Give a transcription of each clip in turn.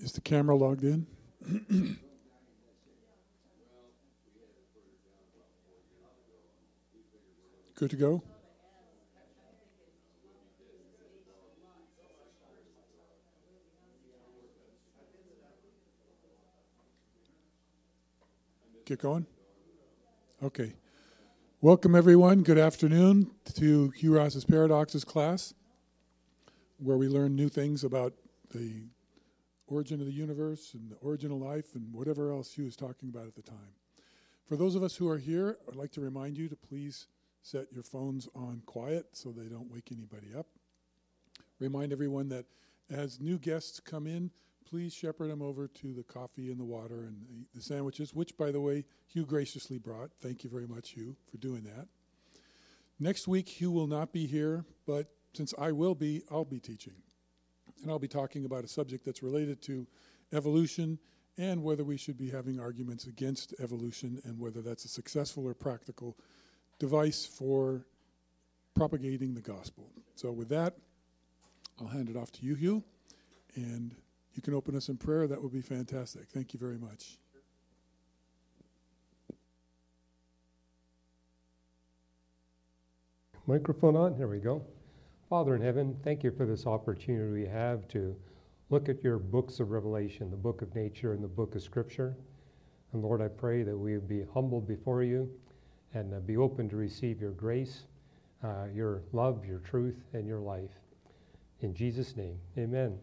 Is the camera logged in? Good to go? Get going? Okay. Welcome, everyone. Good afternoon to Hugh Ross's Paradoxes class, where we learn new things about the origin of the universe and the origin of life and whatever else Hugh was talking about at the time. For those of us who are here, I'd like to remind you to please set your phones on quiet so they don't wake anybody up. Remind everyone that as new guests come in, please shepherd them over to the coffee and the water and the sandwiches, which, by the way, Hugh graciously brought. Thank you very much, Hugh, for doing that. Next week, Hugh will not be here, but since I will be, I'll be teaching. And I'll be talking about a subject that's related to evolution and whether we should be having arguments against evolution and whether that's a successful or practical device for propagating the gospel. So with that, I'll hand it off to you, Hugh, and you can open us in prayer. That would be fantastic. Thank you very much. Microphone on? Here we go. Father in heaven, thank you for this opportunity we have to look at your books of Revelation, the book of nature and the book of Scripture. And Lord, I pray that we would be humble before you and be open to receive your grace, your love, your truth, and your life. In Jesus' name, amen.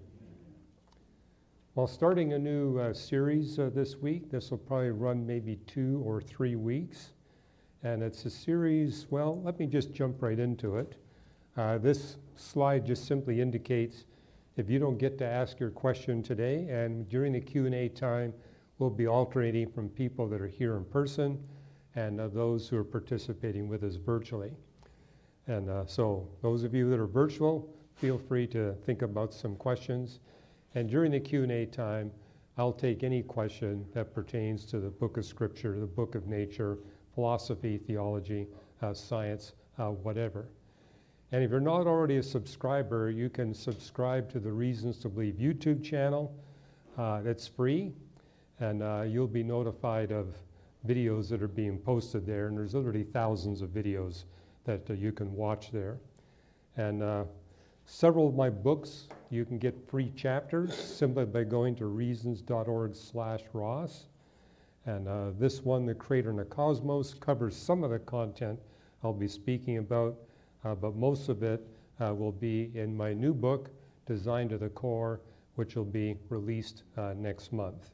Well, starting a new series this week. This will probably run maybe 2 or 3 weeks. And it's a series, well, let me just jump right into it. This slide just simply indicates if you don't get to ask your question today, and during the Q&A time, we'll be alternating from people that are here in person and those who are participating with us virtually. And so those of you that are virtual, feel free to think about some questions. And during the Q&A time, I'll take any question that pertains to the book of Scripture, the book of nature, philosophy, theology, science, whatever. And if you're not already a subscriber, you can subscribe to the Reasons to Believe YouTube channel. That's free, and you'll be notified of videos that are being posted there. And there's literally thousands of videos that you can watch there. And several of my books, you can get free chapters simply by going to reasons.org/Ross. And this one, The Creator and the Cosmos, covers some of the content I'll be speaking about, but most of it will be in my new book, Designed to the Core, which will be released next month.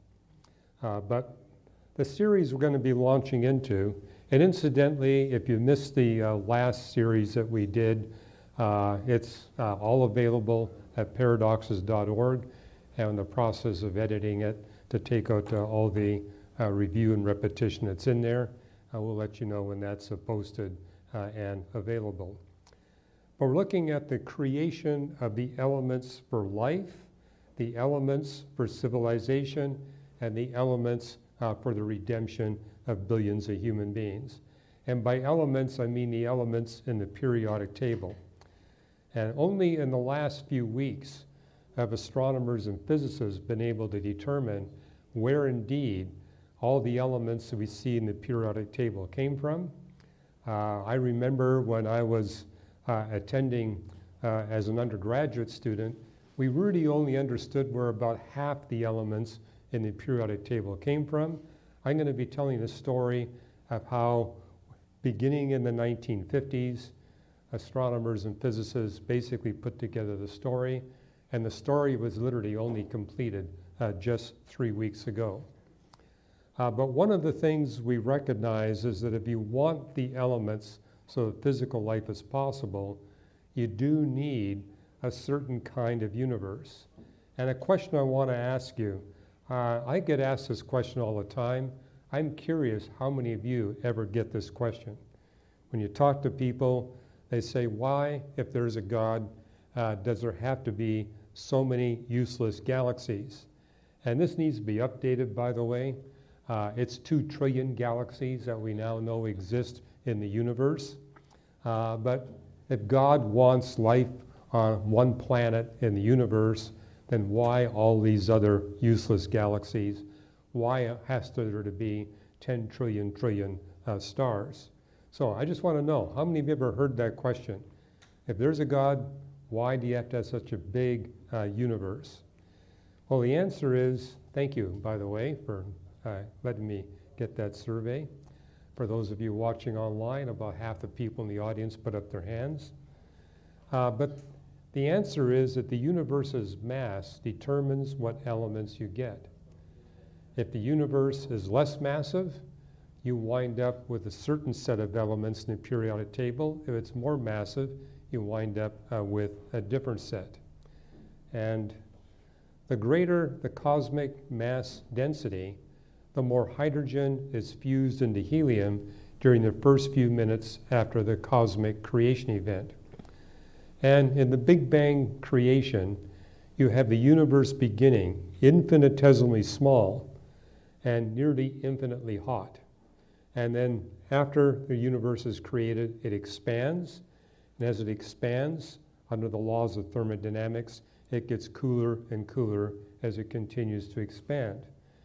But the series we're going to be launching into, and incidentally, if you missed the last series that we did, it's all available at paradoxes.org, and in the process of editing it to take out all the review and repetition that's in there. We'll let you know when that's posted and available. But we're looking at the creation of the elements for life, the elements for civilization, and the elements for the redemption of billions of human beings. And by elements, I mean the elements in the periodic table. And only in the last few weeks have astronomers and physicists been able to determine where indeed all the elements that we see in the periodic table came from. I remember when I was attending as an undergraduate student, we really only understood where about half the elements in the periodic table came from. I'm going to be telling the story of how, beginning in the 1950s, astronomers and physicists basically put together the story, and the story was literally only completed just 3 weeks ago. But one of the things we recognize is that if you want the elements so that physical life is possible, you do need a certain kind of universe. And a question I want to ask you, I get asked this question all the time. I'm curious how many of you ever get this question. When you talk to people, they say, why, if there's a God, does there have to be so many useless galaxies? And this needs to be updated, by the way. It's 2 trillion galaxies that we now know exist in the universe. But if God wants life on one planet in the universe, then why all these other useless galaxies? Why has there to be 10 trillion stars? So I just want to know, how many of you ever heard that question? If there's a God, why do you have to have such a big universe? Well, the answer is, thank you, by the way, for letting me get that survey. For those of you watching online, about half the people in the audience put up their hands. But the answer is that the universe's mass determines what elements you get. If the universe is less massive, you wind up with a certain set of elements in the periodic table. If it's more massive, you wind up with a different set. And the greater the cosmic mass density, the more hydrogen is fused into helium during the first few minutes after the cosmic creation event. And in the Big Bang creation, you have the universe beginning infinitesimally small and nearly infinitely hot. And then after the universe is created, it expands. And as it expands, under the laws of thermodynamics, it gets cooler and cooler as it continues to expand.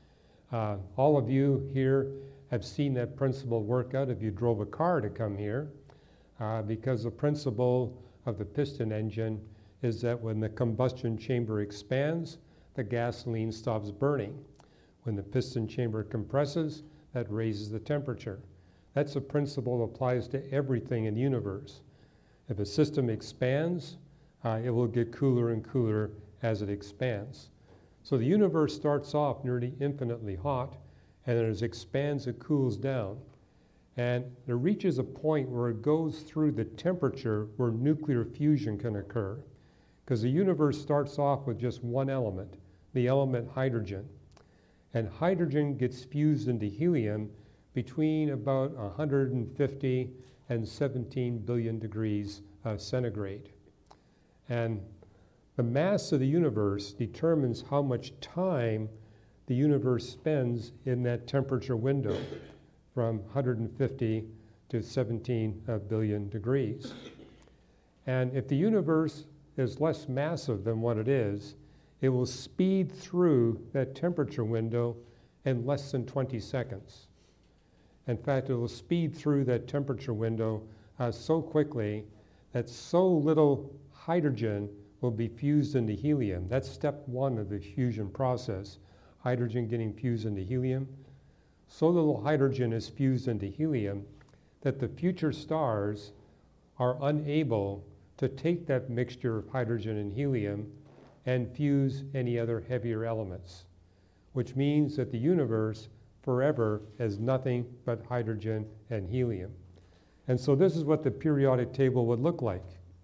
All of you here have seen that principle work out if you drove a car to come here, because the principle of the piston engine is that when the combustion chamber expands, the gasoline stops burning. When the piston chamber compresses, that raises the temperature. That's a principle that applies to everything in the universe. If a system expands, it will get cooler and cooler as it expands. So the universe starts off nearly infinitely hot, and then as it expands, it cools down. And it reaches a point where it goes through the temperature where nuclear fusion can occur. Because the universe starts off with just one element, the element hydrogen. And hydrogen gets fused into helium between about 150 and 17 billion degrees centigrade. And the mass of the universe determines how much time the universe spends in that temperature window from 150 to 17 billion degrees. And if the universe is less massive than what it is, it will speed through that temperature window in less than 20 seconds. In fact, it will speed through that temperature window so quickly that so little hydrogen will be fused into helium. That's step one of the fusion process, hydrogen getting fused into helium. So little hydrogen is fused into helium that the future stars are unable to take that mixture of hydrogen and helium and fuse any other heavier elements, which means that the universe forever has nothing but hydrogen and helium. And so this is what the periodic table would look like.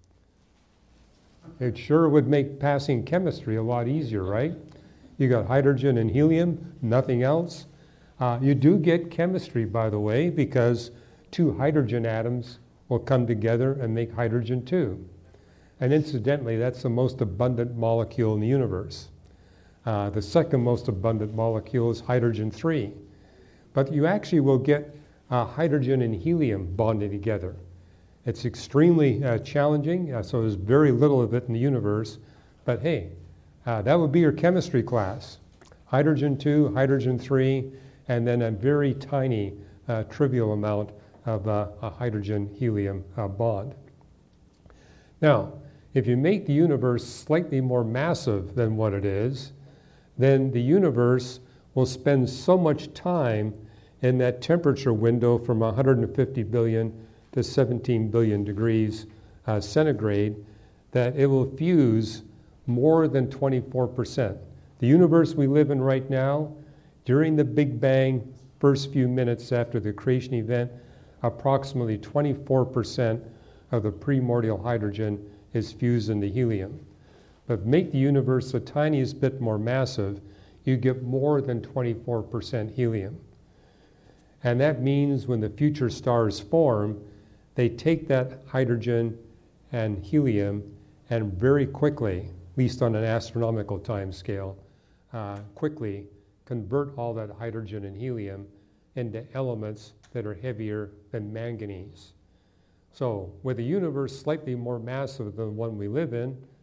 It sure would make passing chemistry a lot easier, right? You got hydrogen and helium, nothing else. You do get chemistry, by the way, because two hydrogen atoms will come together and make hydrogen 2. And incidentally, that's the most abundant molecule in the universe. The second most abundant molecule is hydrogen 3. But you actually will get hydrogen and helium bonding together. It's extremely challenging, so there's very little of it in the universe. But hey, that would be your chemistry class. Hydrogen 2, hydrogen 3, and then a very tiny trivial amount of a hydrogen-helium bond. Now, if you make the universe slightly more massive than what it is, then the universe will spend so much time in that temperature window from 150 billion to 17 billion degrees centigrade that it will fuse more than 24%. The universe we live in right now, during the Big Bang, first few minutes after the creation event, approximately 24% of the primordial hydrogen is fused into helium. But make the universe the tiniest bit more massive, you get more than 24% helium. And that means when the future stars form, they take that hydrogen and helium and very quickly, at least on an astronomical time scale, quickly convert all that hydrogen and helium into elements that are heavier than manganese. So with a universe slightly more massive than the one we live in,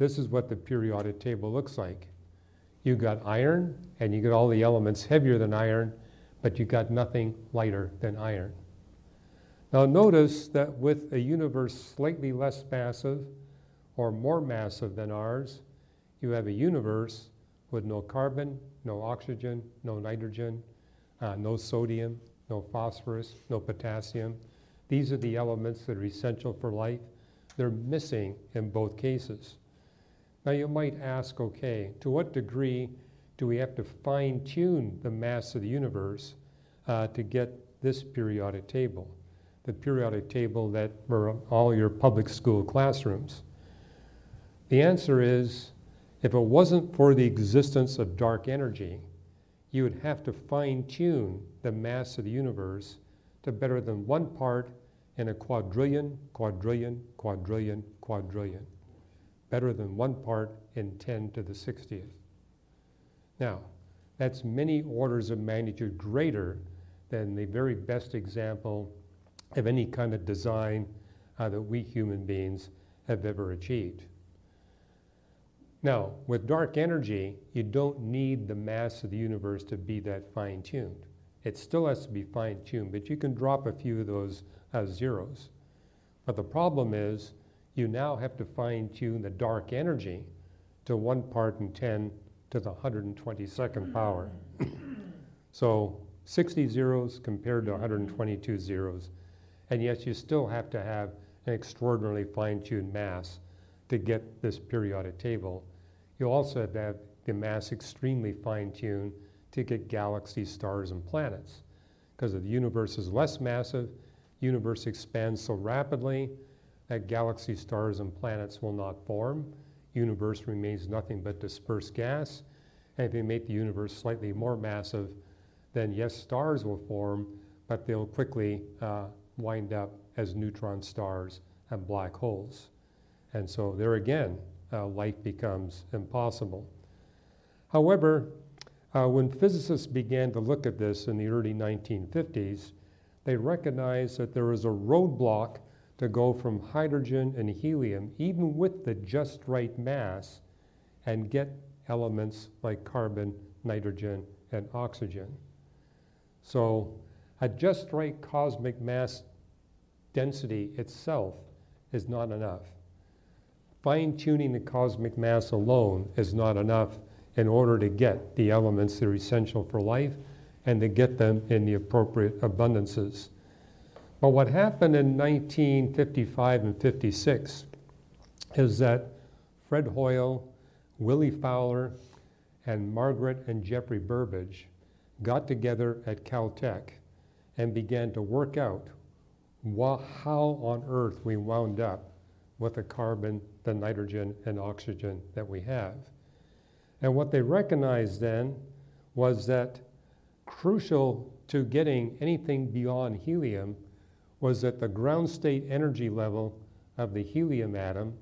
this is what the periodic table looks like. You got iron, and you got all the elements heavier than iron, but you got nothing lighter than iron. Now notice that with a universe slightly less massive or more massive than ours, you have a universe with no carbon, no oxygen, no nitrogen, no sodium, no phosphorus, no potassium. These are the elements that are essential for life. They're missing in both cases. Now you might ask, okay, to what degree do we have to fine-tune the mass of the universe to get this periodic table? The periodic table that were all your public school classrooms. The answer is, if it wasn't for the existence of dark energy, you would have to fine-tune the mass of the universe to better than 1 part in a quadrillion, quadrillion, quadrillion, quadrillion. Better than 1 part in 10 to the 60th. Now, that's many orders of magnitude greater than the very best example of any kind of design that we human beings have ever achieved. Now, with dark energy, you don't need the mass of the universe to be that fine-tuned. It still has to be fine-tuned, but you can drop a few of those zeros. But the problem is, you now have to fine-tune the dark energy to 1 part in 10 to the 122nd power. So 60 zeros compared to 122 zeros. And yet you still have to have an extraordinarily fine-tuned mass to get this periodic table. You also have to have the mass extremely fine-tuned to get galaxies, stars, and planets. Because if the universe is less massive, the universe expands so rapidly that galaxies, stars, and planets will not form. Universe remains nothing but dispersed gas. And if you make the universe slightly more massive, then yes, stars will form, but they'll quickly wind up as neutron stars and black holes. And so there again, life becomes impossible. However, when physicists began to look at this in the early 1950s, they recognized that there was a roadblock to go from hydrogen and helium, even with the just right mass, and get elements like carbon, nitrogen, and oxygen. So a just right cosmic mass density itself is not enough. Fine-tuning the cosmic mass alone is not enough in order to get the elements that are essential for life and to get them in the appropriate abundances. But what happened in 1955 and 56 is that Fred Hoyle, Willie Fowler, and Margaret and Jeffrey Burbidge got together at Caltech and began to work out how on earth we wound up with the carbon, the nitrogen, and oxygen that we have. And what they recognized then was that crucial to getting anything beyond helium was that the ground state energy level of the helium atom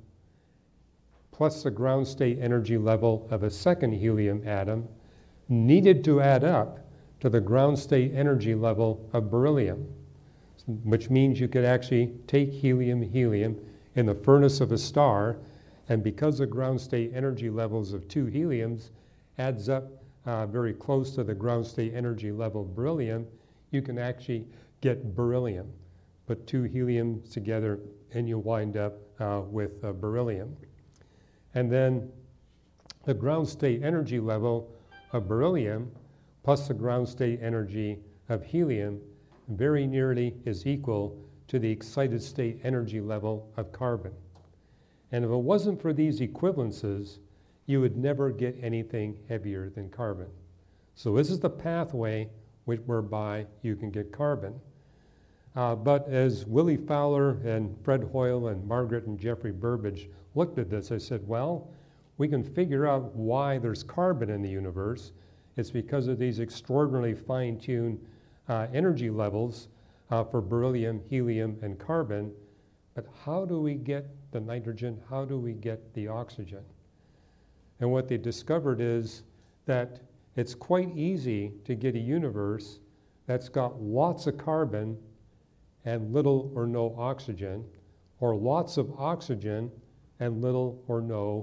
plus the ground state energy level of a second helium atom needed to add up to the ground state energy level of beryllium, which means you could actually take helium in the furnace of a star, and because the ground state energy levels of 2 heliums adds up very close to the ground state energy level of beryllium, you can actually get beryllium. Put 2 heliums together and you wind up with beryllium. And then the ground state energy level of beryllium plus the ground state energy of helium very nearly is equal to the excited state energy level of carbon. And if it wasn't for these equivalences, you would never get anything heavier than carbon. So this is the pathway whereby you can get carbon. But as Willie Fowler and Fred Hoyle and Margaret and Jeffrey Burbidge looked at this, I said, well, we can figure out why there's carbon in the universe. It's because of these extraordinarily fine-tuned energy levels for beryllium, helium, and carbon. But how do we get the nitrogen? How do we get the oxygen? And what they discovered is that it's quite easy to get a universe that's got lots of carbon and little or no oxygen, or lots of oxygen and little or no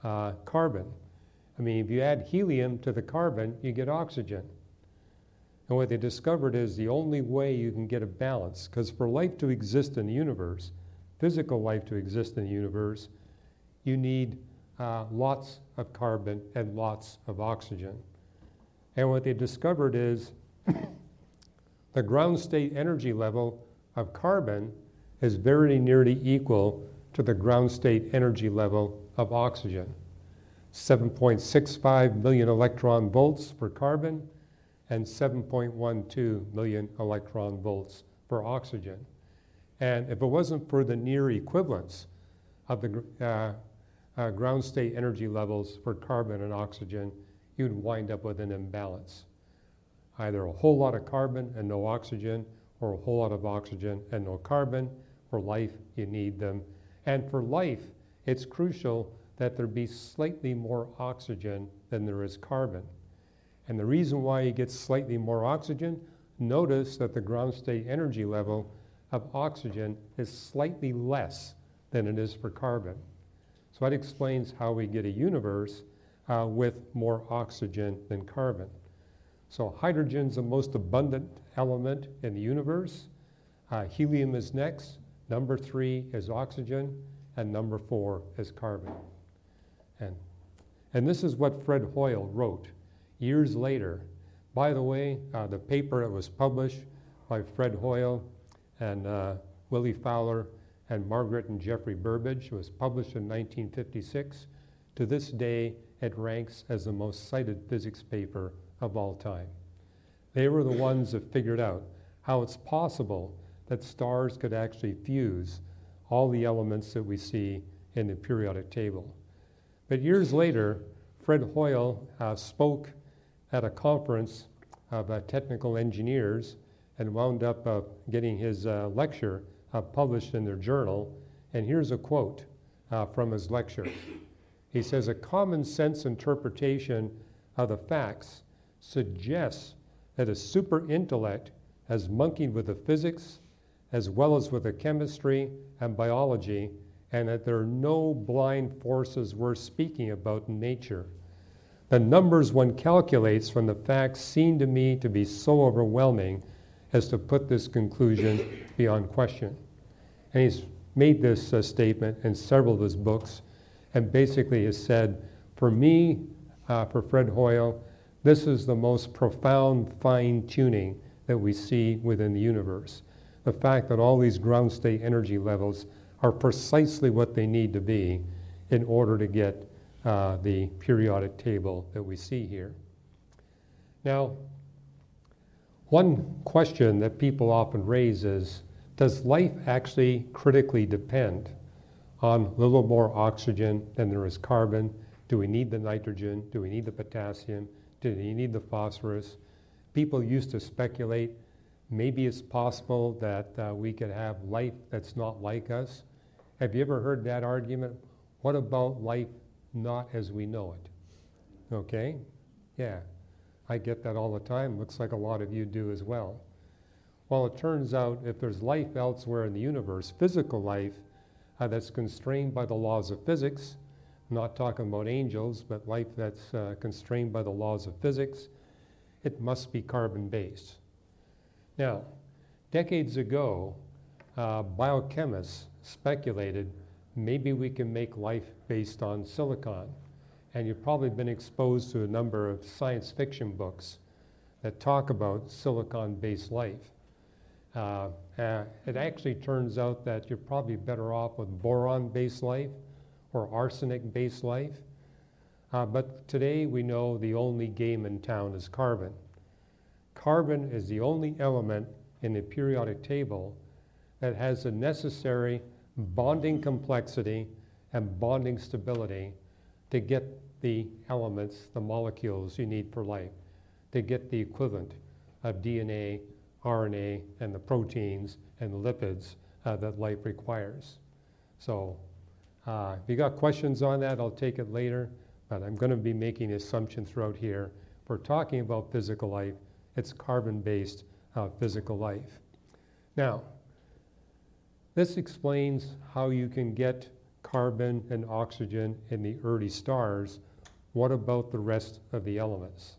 carbon. I mean, if you add helium to the carbon, you get oxygen. And what they discovered is the only way you can get a balance, because for life to exist in the universe, physical life to exist in the universe, you need lots of carbon and lots of oxygen. And what they discovered is the ground state energy level of carbon is very nearly equal to the ground state energy level of oxygen. 7.65 million electron volts for carbon and 7.12 million electron volts for oxygen. And if it wasn't for the near equivalence of the ground state energy levels for carbon and oxygen, you'd wind up with an imbalance. Either a whole lot of carbon and no oxygen, or a whole lot of oxygen and no carbon. For life, you need them. And for life, it's crucial that there be slightly more oxygen than there is carbon. And the reason why you get slightly more oxygen, notice that the ground state energy level of oxygen is slightly less than it is for carbon. So that explains how we get a universe with more oxygen than carbon. So hydrogen's the most abundant element in the universe. Helium is next. Number 3 is oxygen, and number 4 is carbon. And this is what Fred Hoyle wrote years later. By the way, the paper that was published by Fred Hoyle and Willie Fowler and Margaret and Jeffrey Burbidge was published in 1956. To this day, it ranks as the most cited physics paper of all time. They were the ones that figured out how it's possible that stars could actually fuse all the elements that we see in the periodic table. But years later, Fred Hoyle spoke at a conference of technical engineers and wound up getting his lecture published in their journal. And here's a quote from his lecture. He says, "A common sense interpretation of the facts suggests that a super intellect has monkeyed with the physics as well as with the chemistry and biology, and that there are no blind forces worth speaking about in nature. The numbers one calculates from the facts seem to me to be so overwhelming as to put this conclusion beyond question." And he's made this statement in several of his books, and basically has said, for me, for Fred Hoyle, this is the most profound fine-tuning that we see within the universe. The fact that all these ground state energy levels are precisely what they need to be in order to get the periodic table that we see here. Now, one question that people often raise is, does life actually critically depend on a little more oxygen than there is carbon? Do we need the nitrogen? Do we need the potassium? Do we need the phosphorus? People used to speculate maybe it's possible that we could have life that's not like us. Have you ever heard that argument? What about life not as we know it? Okay? Yeah, I get that all the time. Looks like a lot of you do as well. Well, it turns out if there's life elsewhere in the universe, physical life, that's constrained by the laws of physics, I'm not talking about angels, but life that's constrained by the laws of physics, it must be carbon-based. Now, decades ago, biochemists speculated maybe we can make life based on silicon. And you've probably been exposed to a number of science fiction books that talk about silicon-based life. It actually turns out that you're probably better off with boron-based life or arsenic-based life. But today we know the only game in town is carbon. Carbon is the only element in the periodic table that has the necessary bonding complexity and bonding stability to get the elements, the molecules you need for life, to get the equivalent of DNA, RNA, and the proteins and the lipids that life requires. So if you got questions on that, I'll take it later, but I'm going to be making an assumption throughout here. If we're talking about physical life, it's carbon-based physical life. Now, this explains how you can get carbon and oxygen in the early stars. What about the rest of the elements?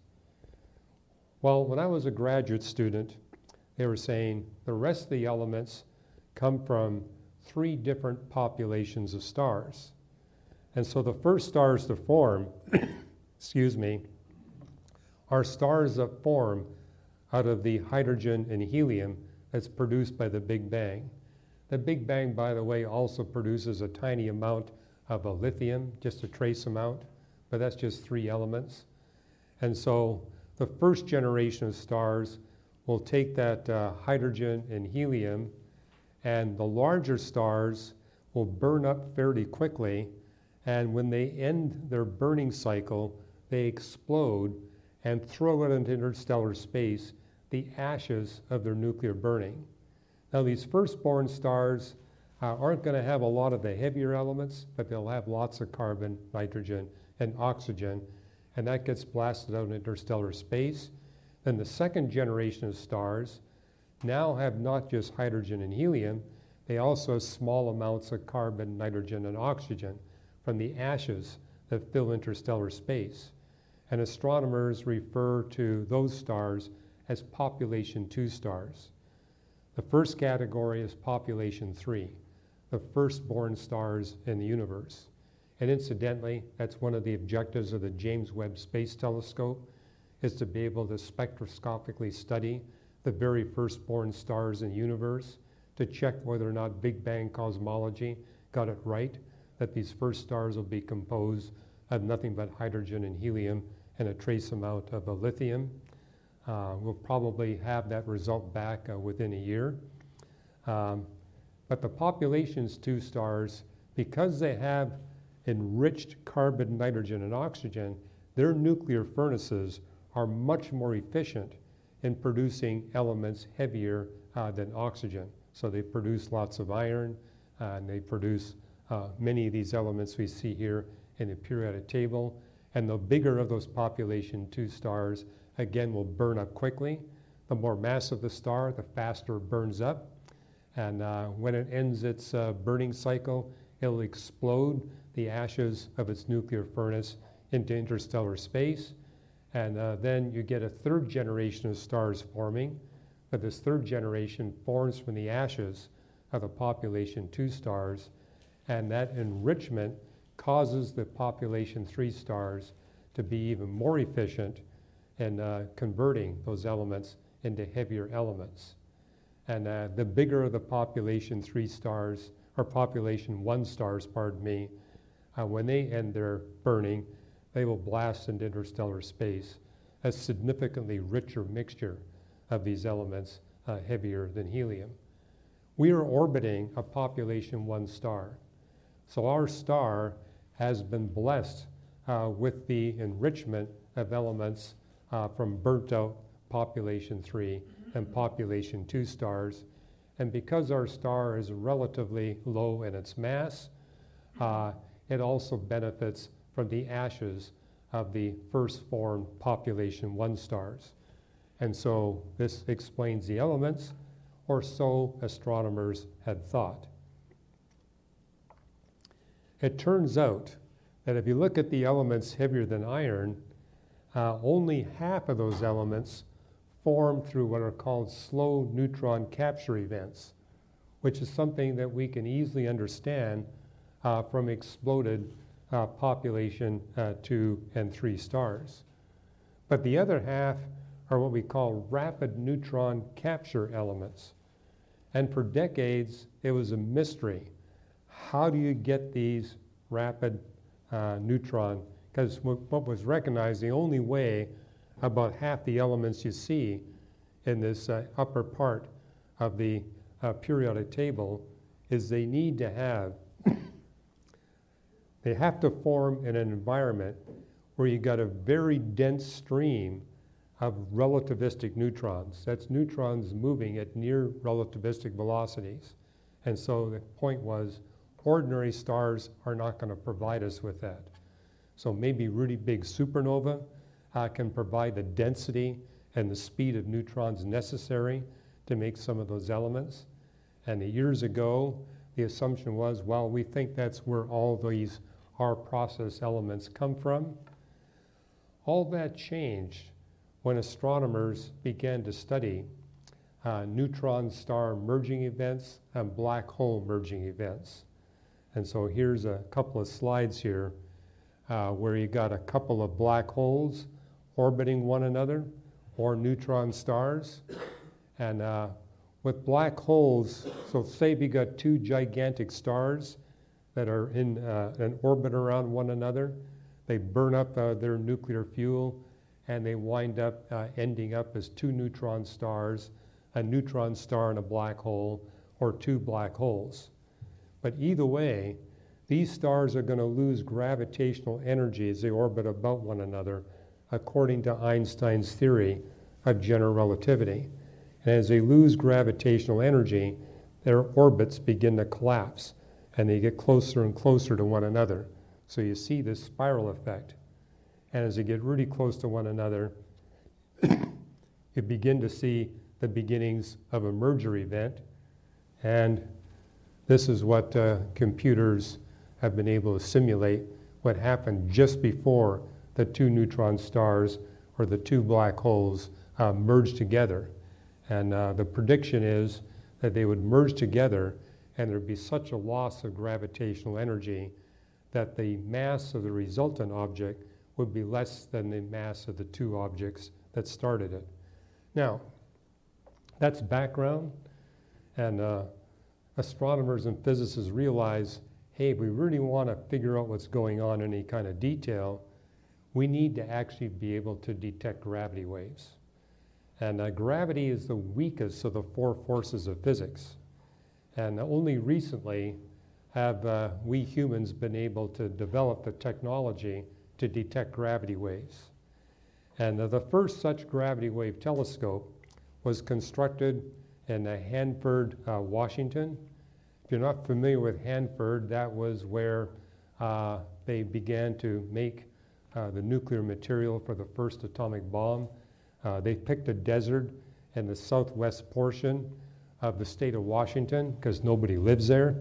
Well, when I was a graduate student, they were saying the rest of the elements come from 3 different populations of stars. And so the first stars to form, excuse me, are stars that form out of the hydrogen and helium that's produced by the Big Bang. The Big Bang, by the way, also produces a tiny amount of a lithium, just a trace amount, but that's just 3 elements. And so the first generation of stars will take that hydrogen and helium, and the larger stars will burn up fairly quickly, and when they end their burning cycle, they explode and throw out into interstellar space the ashes of their nuclear burning. Now, these firstborn stars aren't going to have a lot of the heavier elements, but they'll have lots of carbon, nitrogen, and oxygen, and that gets blasted out in interstellar space. Then the second generation of stars now have not just hydrogen and helium, they also have small amounts of carbon, nitrogen, and oxygen from the ashes that fill interstellar space. And astronomers refer to those stars as population 2 stars. The first category is population 3, the firstborn stars in the universe. And incidentally, that's one of the objectives of the James Webb Space Telescope, is to be able to spectroscopically study the very firstborn stars in the universe to check whether or not Big Bang cosmology got it right, that these first stars will be composed of nothing but hydrogen and helium and a trace amount of a lithium. We'll probably have that result back within a year. But the populations 2 stars, because they have enriched carbon, nitrogen, and oxygen, their nuclear furnaces are much more efficient in producing elements heavier than oxygen. So they produce lots of iron, and they produce many of these elements we see here in the periodic table. And the bigger of those population 2 stars, again, will burn up quickly. The more massive the star, the faster it burns up. And when it ends its burning cycle, it'll explode the ashes of its nuclear furnace into interstellar space. And then you get a 3rd generation of stars forming. But this 3rd generation forms from the ashes of the population 2 stars. And that enrichment causes the population 3 stars to be even more efficient in converting those elements into heavier elements. And the bigger the population 3 stars, or population 1 stars, pardon me, when they end their burning, they will blast into interstellar space, a significantly richer mixture of these elements, heavier than helium. We are orbiting a population 1 star. So our star has been blessed with the enrichment of elements from burnt out population 3 and population 2 stars. And because our star is relatively low in its mass, it also benefits from the ashes of the first formed population 1 stars. And so this explains the elements, or so astronomers had thought. It turns out that if you look at the elements heavier than iron, only half of those elements form through what are called slow neutron capture events, which is something that we can easily understand from exploded population 2 and 3 stars. But the other half are what we call rapid neutron capture elements. And for decades, it was a mystery. How do you get these rapid neutron? Because what was recognized, the only way about half the elements you see in this upper part of the periodic table is they need to have, they have to form in an environment where you got a very dense stream of relativistic neutrons. That's neutrons moving at near relativistic velocities. And so the point was, ordinary stars are not going to provide us with that. So maybe really big supernova can provide the density and the speed of neutrons necessary to make some of those elements. And years ago, the assumption was, well, we think that's where all these our process elements come from. All that changed when astronomers began to study neutron star merging events and black hole merging events. And so here's a couple of slides here where you got a couple of black holes orbiting one another, or neutron stars. And with black holes, so say we got two gigantic stars that are in an orbit around one another. They burn up their nuclear fuel, and they wind up ending up as two neutron stars, a neutron star and a black hole, or two black holes. But either way, these stars are going to lose gravitational energy as they orbit about one another, according to Einstein's theory of general relativity. And as they lose gravitational energy, their orbits begin to collapse, and they get closer and closer to one another. So you see this spiral effect. And as they get really close to one another, you begin to see the beginnings of a merger event. And this is what computers have been able to simulate, what happened just before the two neutron stars or the two black holes merged together. And the prediction is that they would merge together, and there'd be such a loss of gravitational energy that the mass of the resultant object would be less than the mass of the two objects that started it. Now, that's background, and astronomers and physicists realize, hey, if we really want to figure out what's going on in any kind of detail, we need to actually be able to detect gravity waves. And gravity is the weakest of the four forces of physics. And only recently have we humans been able to develop the technology to detect gravity waves. And the first such gravity wave telescope was constructed in Hanford, Washington. If you're not familiar with Hanford, that was where they began to make the nuclear material for the first atomic bomb. They picked a desert in the southwest portion of the state of Washington because nobody lives there.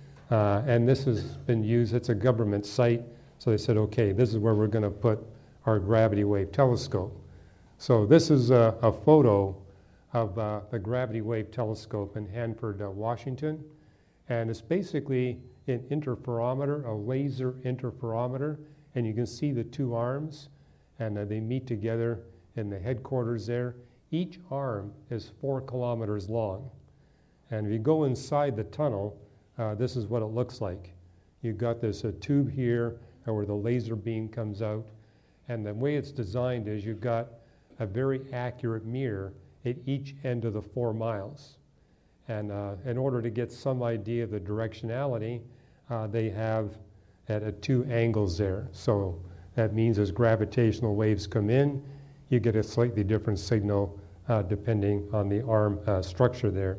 And this has been used, it's a government site, so they said, okay, this is where we're going to put our gravity wave telescope. So this is a photo of the gravity wave telescope in Hanford, Washington. And it's basically an interferometer, a laser interferometer, and you can see the two arms, and they meet together in the headquarters there. Each arm is 4 kilometers long. And if you go inside the tunnel, this is what it looks like. You've got this tube here where the laser beam comes out. And the way it's designed is you've got a very accurate mirror at each end of the 4 miles. And in order to get some idea of the directionality, they have at 2 angles there. So that means as gravitational waves come in, you get a slightly different signal depending on the arm structure there.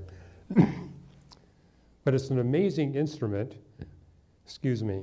But it's an amazing instrument. Excuse me.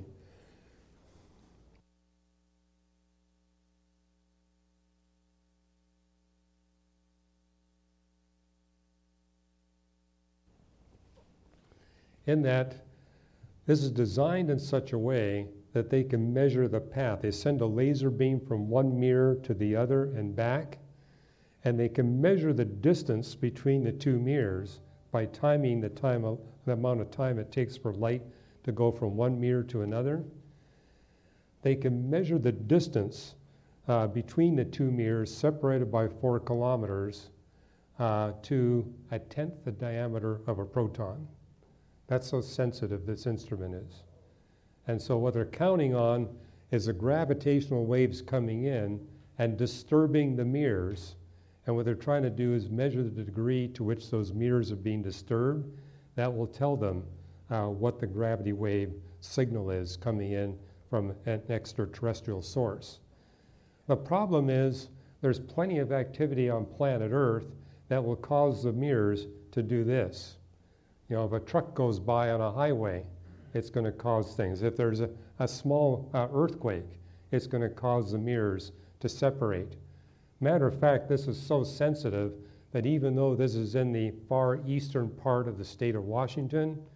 In that this is designed in such a way that they can measure the path. They send a laser beam from one mirror to the other and back, and they can measure the distance between the 2 mirrors by timing the amount of time it takes for light to go from one mirror to another. They can measure the distance between the 2 mirrors separated by 4 kilometers to 1/10 the diameter of a proton. That's how sensitive this instrument is. And so what they're counting on is the gravitational waves coming in and disturbing the mirrors. And what they're trying to do is measure the degree to which those mirrors are being disturbed. That will tell them what the gravity wave signal is coming in from an extraterrestrial source. The problem is there's plenty of activity on planet Earth that will cause the mirrors to do this. You know, if a truck goes by on a highway, it's going to cause things. If there's a small earthquake, it's going to cause the mirrors to separate. Matter of fact, this is so sensitive that even though this is in the far eastern part of the state of Washington,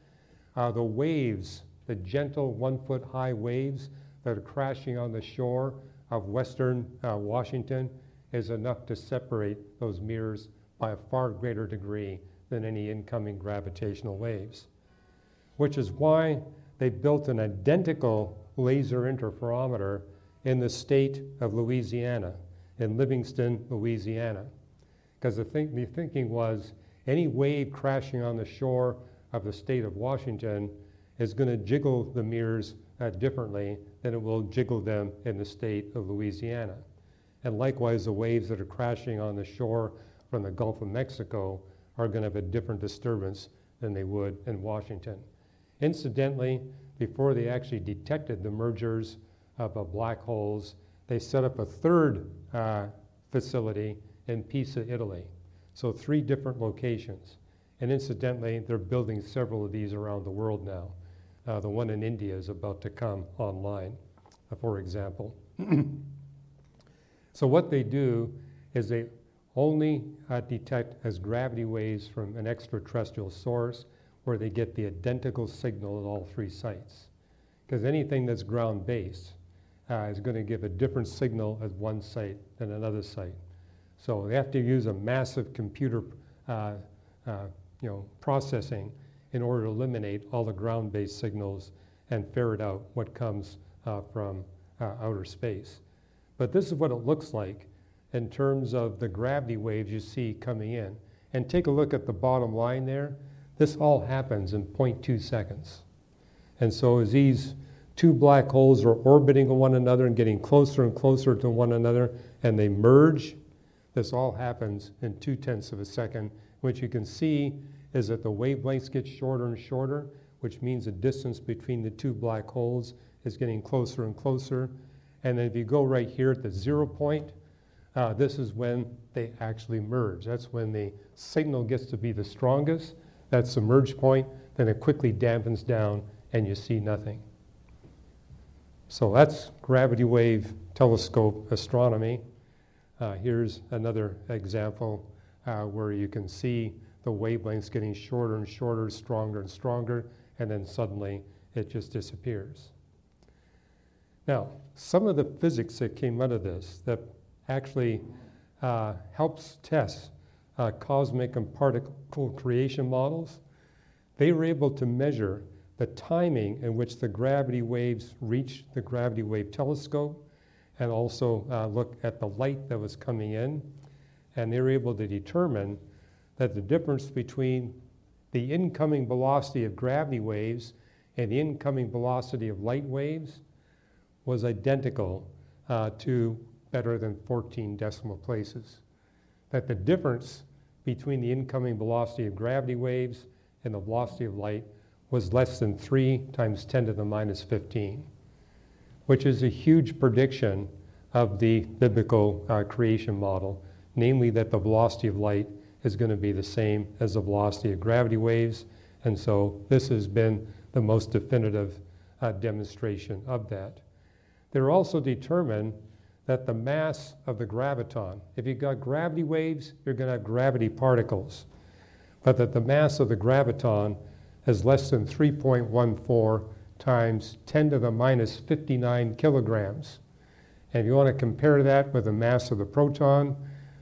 The waves, the gentle 1-foot high waves that are crashing on the shore of western Washington is enough to separate those mirrors by a far greater degree than any incoming gravitational waves, which is why they built an identical laser interferometer in the state of Louisiana, in Livingston, Louisiana. Because the thinking was any wave crashing on the shore of the state of Washington is going to jiggle the mirrors differently than it will jiggle them in the state of Louisiana. And likewise, the waves that are crashing on the shore from the Gulf of Mexico are going to have a different disturbance than they would in Washington. Incidentally, before they actually detected the mergers of black holes, they set up a third facility in Pisa, Italy. So 3 different locations. And incidentally, they're building several of these around the world now. The one in India is about to come online, for example. So what they do is they only detect as gravity waves from an extraterrestrial source where they get the identical signal at all 3 sites. Because anything that's ground-based is going to give a different signal at one site than another site. So they have to use a massive computer processing in order to eliminate all the ground-based signals and ferret out what comes from outer space. But this is what it looks like in terms of the gravity waves you see coming in. And take a look at the bottom line there. This all happens in 0.2 seconds. And so as these 2 black holes are orbiting one another and getting closer and closer to one another, and they merge, this all happens in 0.2 of a second. What you can see is that the wavelengths get shorter and shorter, which means the distance between the 2 black holes is getting closer and closer. And then if you go right here at the 0 point, this is when they actually merge. That's when the signal gets to be the strongest. That's the merge point. Then it quickly dampens down and you see nothing. So that's gravity wave telescope astronomy. Here's another example where you can see the wavelengths getting shorter and shorter, stronger and stronger, and then suddenly it just disappears. Now, some of the physics that came out of this that actually helps test cosmic and particle creation models, they were able to measure the timing in which the gravity waves reached the gravity wave telescope and also look at the light that was coming in. And they were able to determine that the difference between the incoming velocity of gravity waves and the incoming velocity of light waves was identical to better than 14 decimal places. That the difference between the incoming velocity of gravity waves and the velocity of light was less than 3 times 10 to the minus 15, which is a huge prediction of the biblical creation model, namely that the velocity of light is going to be the same as the velocity of gravity waves. And so this has been the most definitive demonstration of that. They're also determined that the mass of the graviton, if you've got gravity waves, you're going to have gravity particles, but that the mass of the graviton is less than 3.14 times 10 to the minus 59 kilograms. And if you want to compare that with the mass of the proton,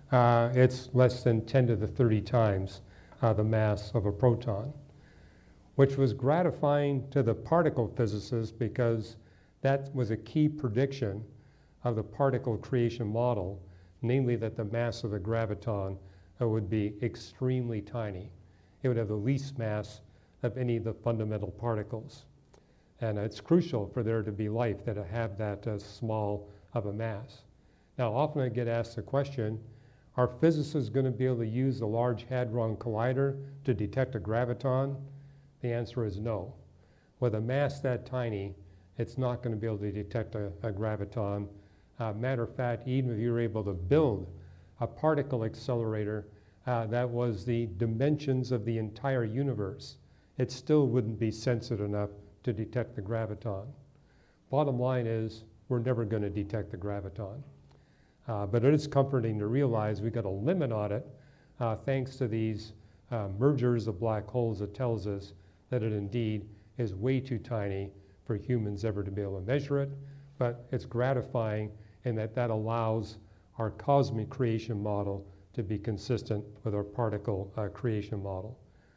it's less than 10 to the 30 times the mass of a proton, which was gratifying to the particle physicists because that was a key prediction of the particle creation model, namely that the mass of the graviton would be extremely tiny. It would have the least mass of any of the fundamental particles. And it's crucial for there to be life that have that small of a mass. Now, often I get asked the question, are physicists going to be able to use the Large Hadron Collider to detect a graviton? The answer is no. With a mass that tiny, it's not going to be able to detect a graviton. Matter of fact, even if you were able to build a particle accelerator that was the dimensions of the entire universe, it still wouldn't be sensitive enough to detect the graviton. Bottom line is, we're never going to detect the graviton. But it is comforting to realize we got a limit on it thanks to these mergers of black holes that tells us that it indeed is way too tiny for humans ever to be able to measure it, but it's gratifying in that that allows our cosmic creation model to be consistent with our particle creation model.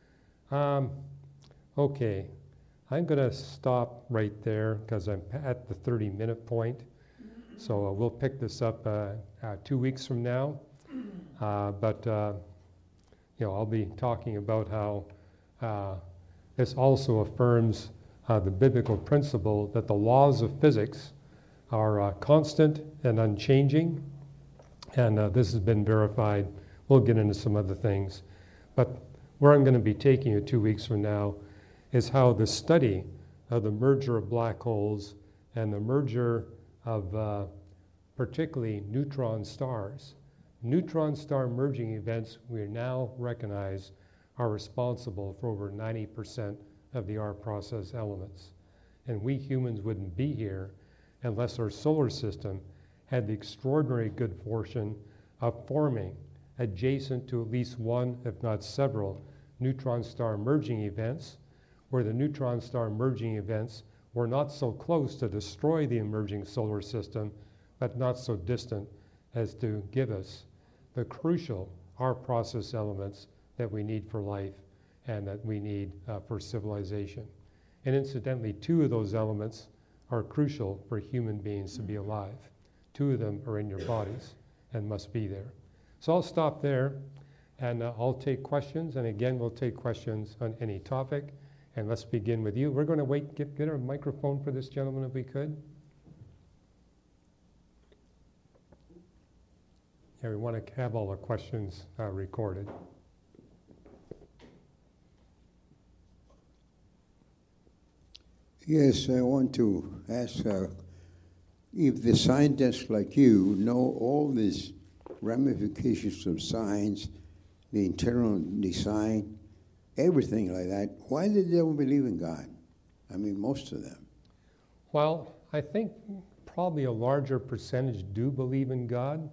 Okay, I'm going to stop right there because I'm at the 30-minute point. So we'll pick this up 2 weeks from now. But I'll be talking about how this also affirms the biblical principle that the laws of physics are constant and unchanging. And this has been verified. We'll get into some other things. But where I'm going to be taking you 2 weeks from now is how the study of the merger of black holes and the merger of particularly neutron stars. Neutron star merging events we now recognize are responsible for over 90% of the R process elements. And we humans wouldn't be here unless our solar system had the extraordinary good fortune of forming adjacent to at least one, if not several, neutron star merging events, where the neutron star merging events were not so close to destroy the emerging solar system, but not so distant as to give us the crucial R process elements that we need for life and that we need for civilization. And incidentally, 2 of those elements are crucial for human beings to be alive. 2 of them are in your bodies and must be there. So I'll stop there and I'll take questions. And again, we'll take questions on any topic. And let's begin with you. We're going to get a microphone for this gentleman if we could. Yeah, we want to have all the questions recorded. Yes, I want to ask if the scientists like you know all these ramifications of science, the internal design, everything like that, why did they don't believe in God? I mean, most of them. Well, I think probably a larger percentage do believe in God,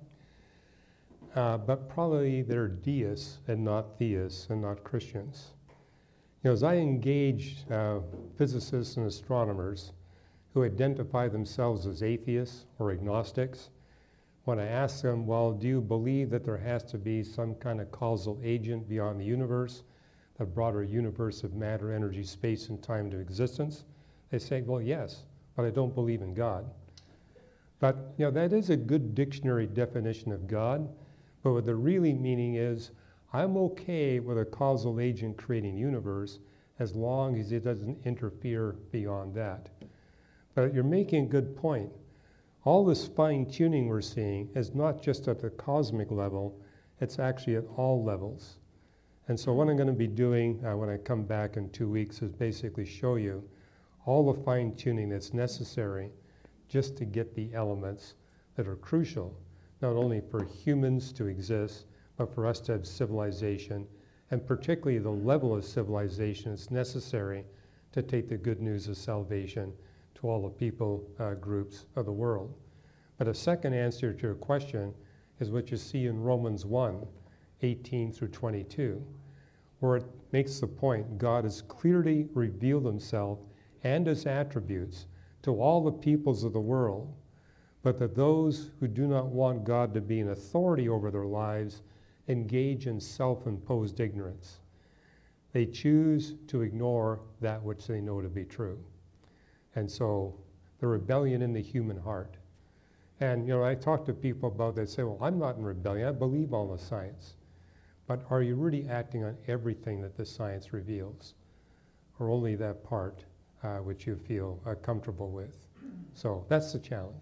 but probably they're deists and not theists and not Christians. As I engage physicists and astronomers who identify themselves as atheists or agnostics, when I ask them, well, do you believe that there has to be some kind of causal agent beyond the universe, the broader universe of matter, energy, space, and time to existence? They say, well, yes, but I don't believe in God. But that is a good dictionary definition of God, but what the really meaning is, I'm okay with a causal agent creating the universe as long as it doesn't interfere beyond that. But you're making a good point. All this fine-tuning we're seeing is not just at the cosmic level, it's actually at all levels. And so what I'm going to be doing when I come back in 2 weeks is basically show you all the fine-tuning that's necessary just to get the elements that are crucial, not only for humans to exist, but for us to have civilization, and particularly the level of civilization that's necessary to take the good news of salvation to all the people groups of the world. But a second answer to your question is what you see in Romans 1, 18 through 22, where it makes the point God has clearly revealed himself and his attributes to all the peoples of the world, but that those who do not want God to be an authority over their lives engage in self-imposed ignorance. They choose to ignore that which they know to be true. And so the rebellion in the human heart. And I talk to people about that, say, well, I'm not in rebellion, I believe all the science. But are you really acting on everything that the science reveals? Or only that part which you feel comfortable with? So that's the challenge.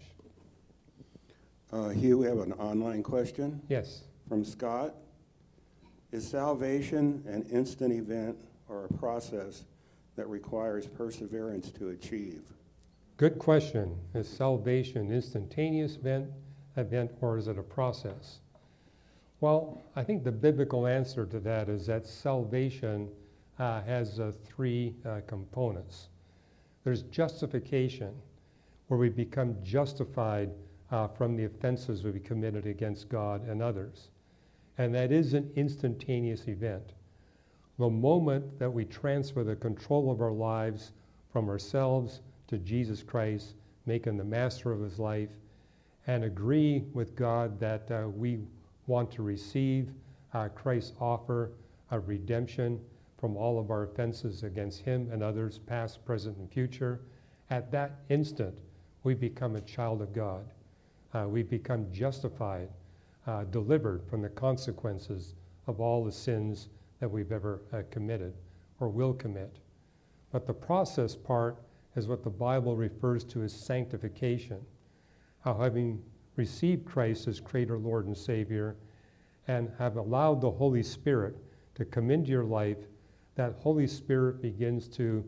Here we have an online question. Yes. From Scott. Is salvation an instant event or a process that requires perseverance to achieve? Good question. Is salvation an instantaneous event, or is it a process? Well, I think the biblical answer to that is that salvation has 3 components. There's justification, where we become justified from the offenses we committed against God and others. And that is an instantaneous event. The moment that we transfer the control of our lives from ourselves to Jesus Christ, make him the master of his life, and agree with God that we want to receive Christ's offer of redemption from all of our offenses against him and others, past, present, and future. At that instant, we become a child of God. We become justified, delivered from the consequences of all the sins that we've ever committed or will commit. But the process part is what the Bible refers to as sanctification. How having received Christ as Creator, Lord, and Savior, and have allowed the Holy Spirit to come into your life, that Holy Spirit begins to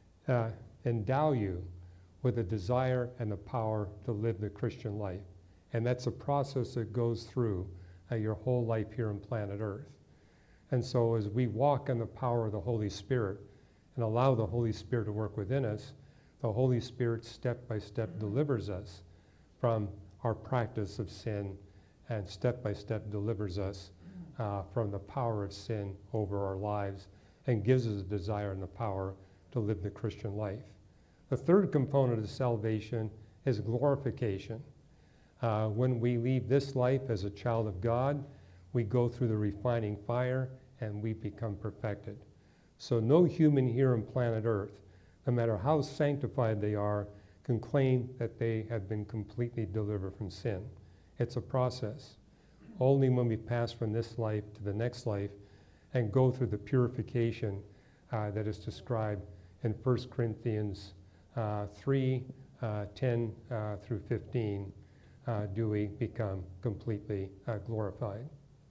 endow you with a desire and the power to live the Christian life. And that's a process that goes through your whole life here on planet Earth. And so as we walk in the power of the Holy Spirit and allow the Holy Spirit to work within us, the Holy Spirit step by step delivers us from our practice of sin, and step by step delivers us from the power of sin over our lives, and gives us a desire and the power to live the Christian life. The third component of salvation is glorification. When we leave this life as a child of God, we go through the refining fire and we become perfected. So no human here on planet Earth, no matter how sanctified they are, can claim that they have been completely delivered from sin. It's a process. Only when we pass from this life to the next life and go through the purification that is described in 1 Corinthians 3, 10 through 15, do we become completely glorified.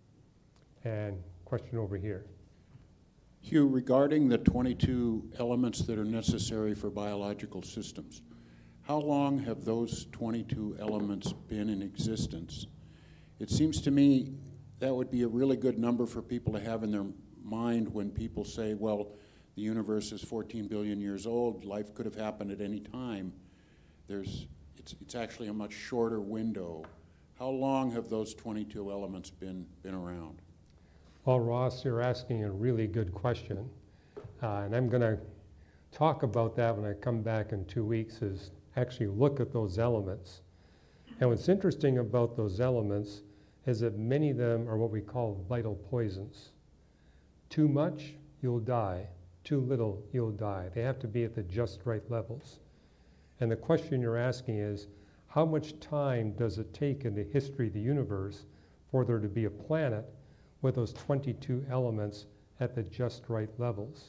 And question over here. Hugh, regarding the 22 elements that are necessary for biological systems, how long have those 22 elements been in existence? It seems to me that would be a really good number for people to have in their mind when people say, well, the universe is 14 billion years old, life could have happened at any time. It's actually a much shorter window. How long have those 22 elements been around? Well, Ross, you're asking a really good question. And I'm going to talk about that when I come back in 2 weeks, is actually look at those elements. And what's interesting about those elements is that many of them are what we call vital poisons. Too much, you'll die. Too little, you'll die. They have to be at the just right levels. And the question you're asking is, how much time does it take in the history of the universe for there to be a planet with those 22 elements at the just right levels?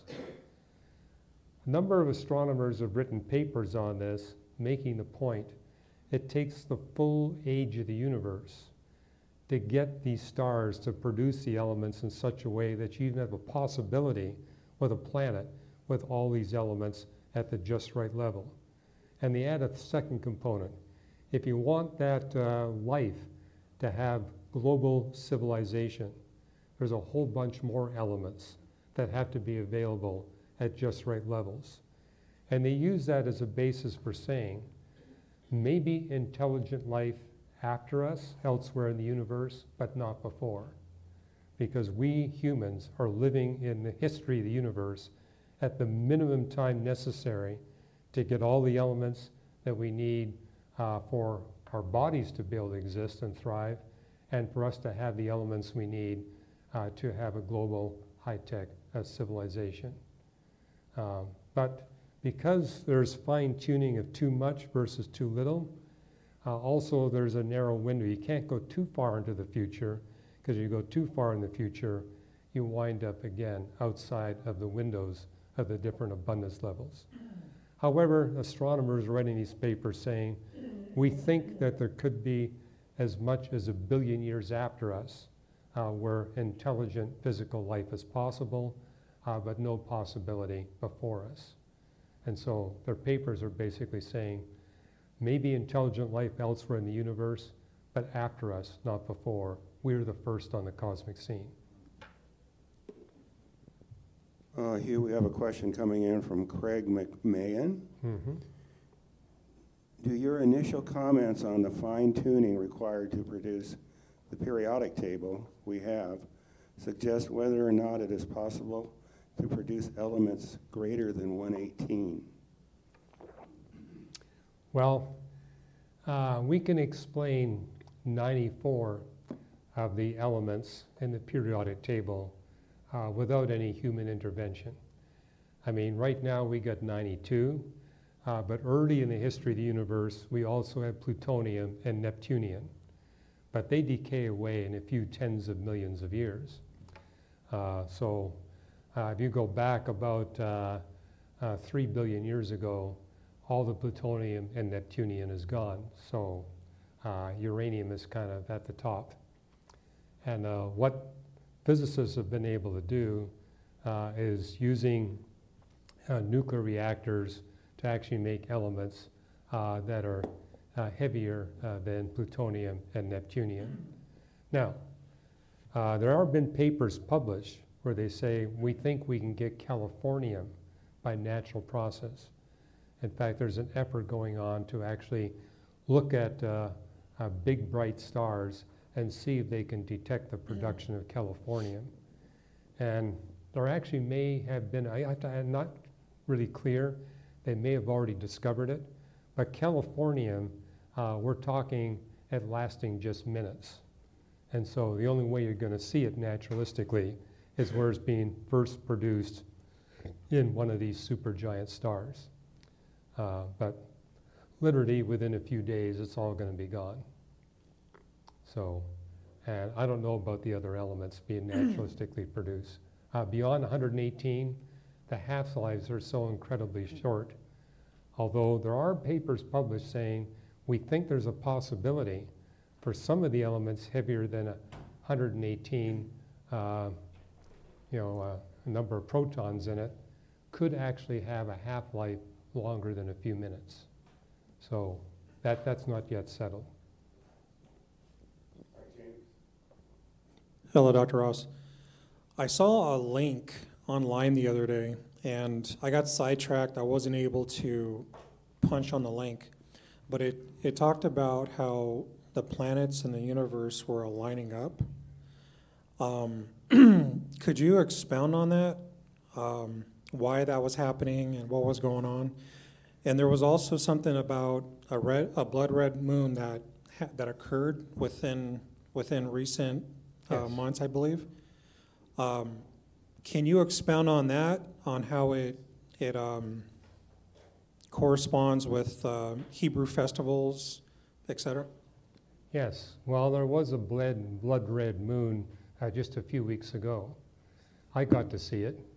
A number of astronomers have written papers on this, making the point it takes the full age of the universe to get these stars to produce the elements in such a way that you even have a possibility with a planet with all these elements at the just right level. And they add a second component. If you want that life to have global civilization, there's a whole bunch more elements that have to be available at just right levels. And they use that as a basis for saying, maybe intelligent life after us elsewhere in the universe, but not before. Because we humans are living in the history of the universe at the minimum time necessary to get all the elements that we need for our bodies to be able to exist and thrive, and for us to have the elements we need to have a global high-tech civilization. But because there's fine-tuning of too much versus too little, also there's a narrow window. You can't go too far into the future, because if you go too far in the future, you wind up again outside of the windows of the different abundance levels. However, astronomers are writing these papers saying, we think that there could be as much as 1 billion years after us where intelligent physical life is possible, but no possibility before us. And so their papers are basically saying, maybe intelligent life elsewhere in the universe, but after us, not before. We're the first on the cosmic scene. Hugh, we have a question coming in from Craig McMahon. Mm-hmm. Do your initial comments on the fine-tuning required to produce the periodic table we have suggest whether or not it is possible to produce elements greater than 118? Well, we can explain 94 of the elements in the periodic table without any human intervention. I mean, right now we got 92, but early in the history of the universe, we also had plutonium and neptunium. But they decay away in a few tens of millions of years. So if you go back about 3 billion years ago, all the plutonium and neptunium is gone. So uranium is kind of at the top. And what physicists have been able to do is using nuclear reactors to actually make elements that are heavier than plutonium and neptunium. Now, there have been papers published where they say we think we can get californium by natural process. In fact, there's an effort going on to actually look at big bright stars and see if they can detect the production of californium. And there actually may have been, I'm not really clear, they may have already discovered it, but californium, we're talking at lasting just minutes. And so the only way you're going to see it naturalistically is where it's being first produced in one of these supergiant stars. But literally within a few days, it's all going to be gone. So, and I don't know about the other elements being naturalistically produced. Beyond 118, the half-lives are so incredibly short. Although there are papers published saying we think there's a possibility for some of the elements heavier than 118, a number of protons in it, could actually have a half-life longer than a few minutes. So that's not yet settled. Hello, Dr. Ross. I saw a link online the other day, and I got sidetracked. I wasn't able to punch on the link, but it talked about how the planets in the universe were aligning up. Could you expound on that? Why that was happening and what was going on? And there was also something about a blood red moon that occurred within recent months, I believe. Can you expound on that, on how it corresponds with Hebrew festivals, etc.? Yes. Well, there was a blood red moon just a few weeks ago. I got to see it.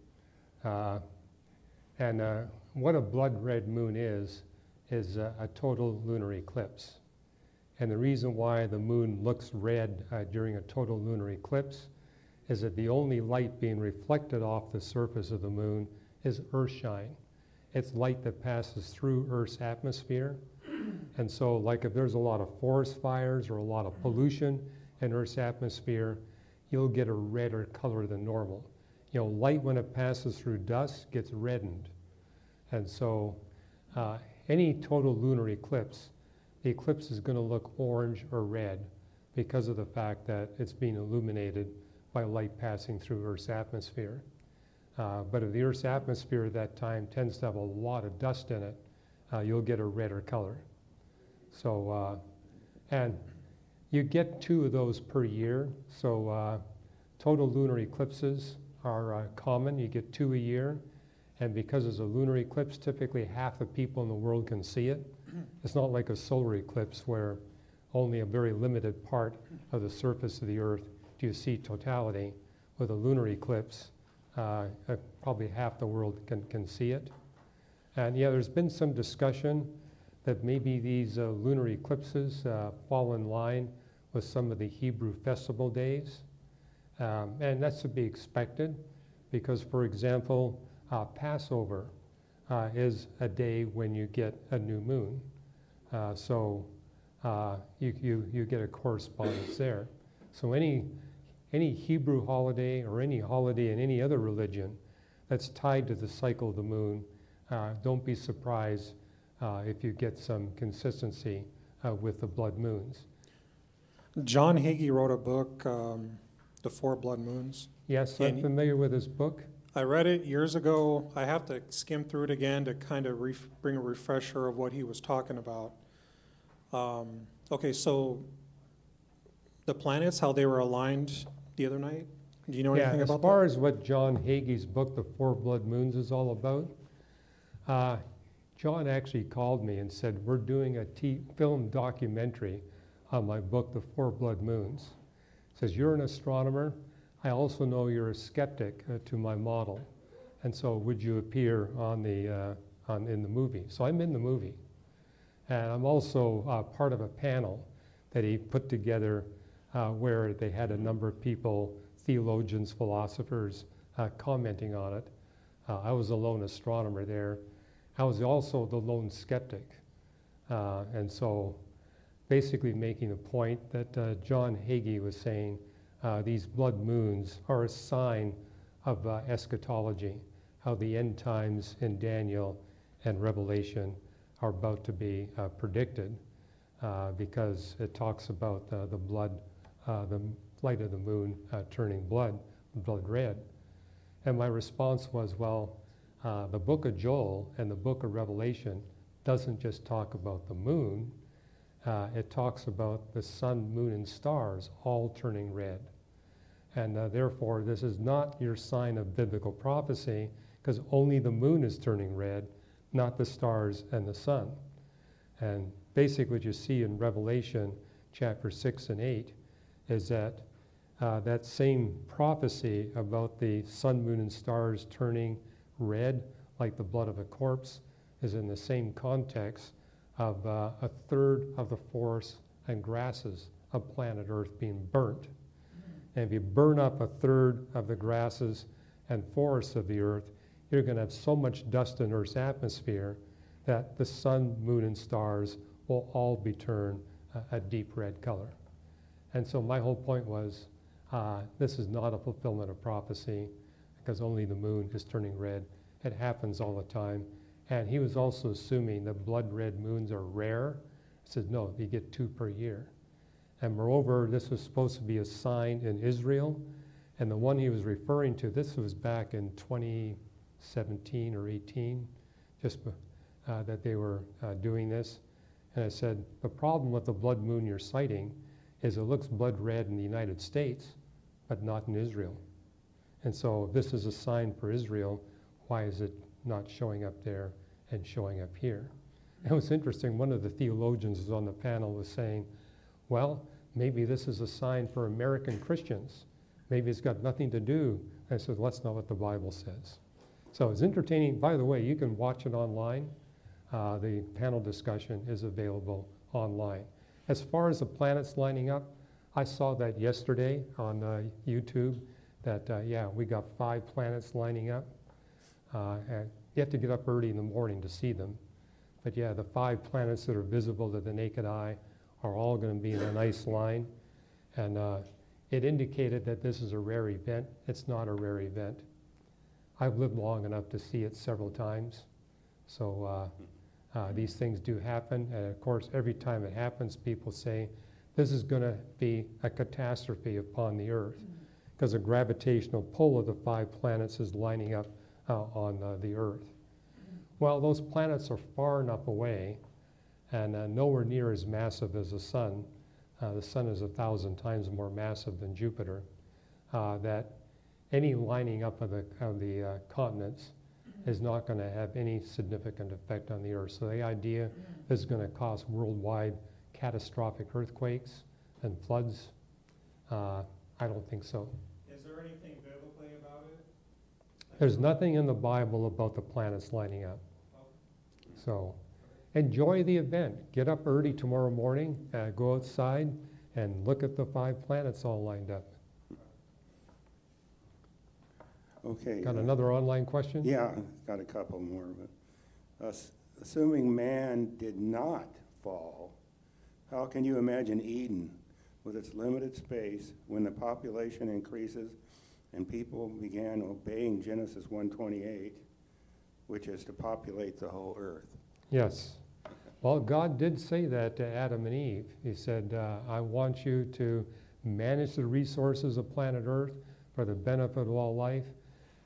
And what a blood red moon is a total lunar eclipse. And the reason why the moon looks red during a total lunar eclipse is that the only light being reflected off the surface of the moon is Earthshine. It's light that passes through Earth's atmosphere. And so, like if there's a lot of forest fires or a lot of pollution in Earth's atmosphere, you'll get a redder color than normal. You know, light when it passes through dust gets reddened. And so any total lunar eclipse, the eclipse is going to look orange or red because of the fact that it's being illuminated by light passing through Earth's atmosphere. But if the Earth's atmosphere at that time tends to have a lot of dust in it, you'll get a redder color. So, and you get 2 of those per year. So total lunar eclipses are common. You get 2 a year. And because it's a lunar eclipse, typically half the people in the world can see it. It's not like a solar eclipse where only a very limited part of the surface of the Earth do you see totality. With a lunar eclipse, probably half the world can see it. And yeah, there's been some discussion that maybe these lunar eclipses fall in line with some of the Hebrew festival days. And that's to be expected because, for example, Passover is a day when you get a new moon. So you get a correspondence there. So any Hebrew holiday or any holiday in any other religion that's tied to the cycle of the moon, don't be surprised if you get some consistency with the blood moons. John Hagee wrote a book, The Four Blood Moons. Yes, I'm familiar with his book. I read it years ago. I have to skim through it again to kind of bring a refresher of what he was talking about. Okay, so the planets, how they were aligned the other night. Do you know anything about that? As far as what John Hagee's book, The Four Blood Moons, is all about, John actually called me and said, we're doing a film documentary on my book, The Four Blood Moons. Says, you're an astronomer. I also know you're a skeptic to my model. And so would you appear in the movie? So I'm in the movie. And I'm also part of a panel that he put together where they had a number of people, theologians, philosophers, commenting on it. I was a lone astronomer there. I was also the lone skeptic. And so basically making the point that John Hagee was saying these blood moons are a sign of eschatology, how the end times in Daniel and Revelation are about to be predicted because it talks about the blood, the light of the moon turning blood red. And my response was, well, the book of Joel and the book of Revelation doesn't just talk about the moon, it talks about the sun, moon, and stars all turning red. And therefore, this is not your sign of biblical prophecy, because only the moon is turning red, not the stars and the sun. And basically what you see in Revelation chapter 6 and 8 is that that same prophecy about the sun, moon, and stars turning red like the blood of a corpse is in the same context of a third of the forests and grasses of planet Earth being burnt. And if you burn up a third of the grasses and forests of the earth, you're going to have so much dust in Earth's atmosphere that the sun, moon, and stars will all be turned a deep red color. And so my whole point was, this is not a fulfillment of prophecy, because only the moon is turning red. It happens all the time. And he was also assuming that blood red moons are rare. I said, no, you get 2 per year. And moreover, this was supposed to be a sign in Israel. And the one he was referring to, this was back in 2017 or 18, just that they were doing this. And I said, the problem with the blood moon you're citing is it looks blood red in the United States, but not in Israel. And so if this is a sign for Israel, why is it not showing up there and showing up here? And it was interesting, one of the theologians who was on the panel was saying, well, maybe this is a sign for American Christians. Maybe it's got nothing to do. And I said, well, that's not what the Bible says. So it's entertaining. By the way, you can watch it online. The panel discussion is available online. As far as the planets lining up, I saw that yesterday on YouTube that, yeah, we got 5 planets lining up. And you have to get up early in the morning to see them. But yeah, the 5 planets that are visible to the naked eye are all going to be in a nice line. And it indicated that this is a rare event. It's not a rare event. I've lived long enough to see it several times. So these things do happen. And of course, every time it happens, people say, this is going to be a catastrophe upon the Earth, because the gravitational pull of the 5 planets is lining up on the Earth. Well, those planets are far enough away and nowhere near as massive as the sun. The sun is 1,000 times more massive than Jupiter. That any lining up of the continents is not going to have any significant effect on the Earth. So the idea is going to cause worldwide catastrophic earthquakes and floods. I don't think so. Is there anything biblically about it? There's nothing in the Bible about the planets lining up. So enjoy the event. Get up early tomorrow morning, go outside, and look at the 5 planets all lined up. Okay. Got another online question? Yeah, got a couple more. But assuming man did not fall, how can you imagine Eden with its limited space when the population increases and people began obeying Genesis 1:28, which is to populate the whole earth? Yes. Well, God did say that to Adam and Eve. He said, I want you to manage the resources of planet Earth for the benefit of all life.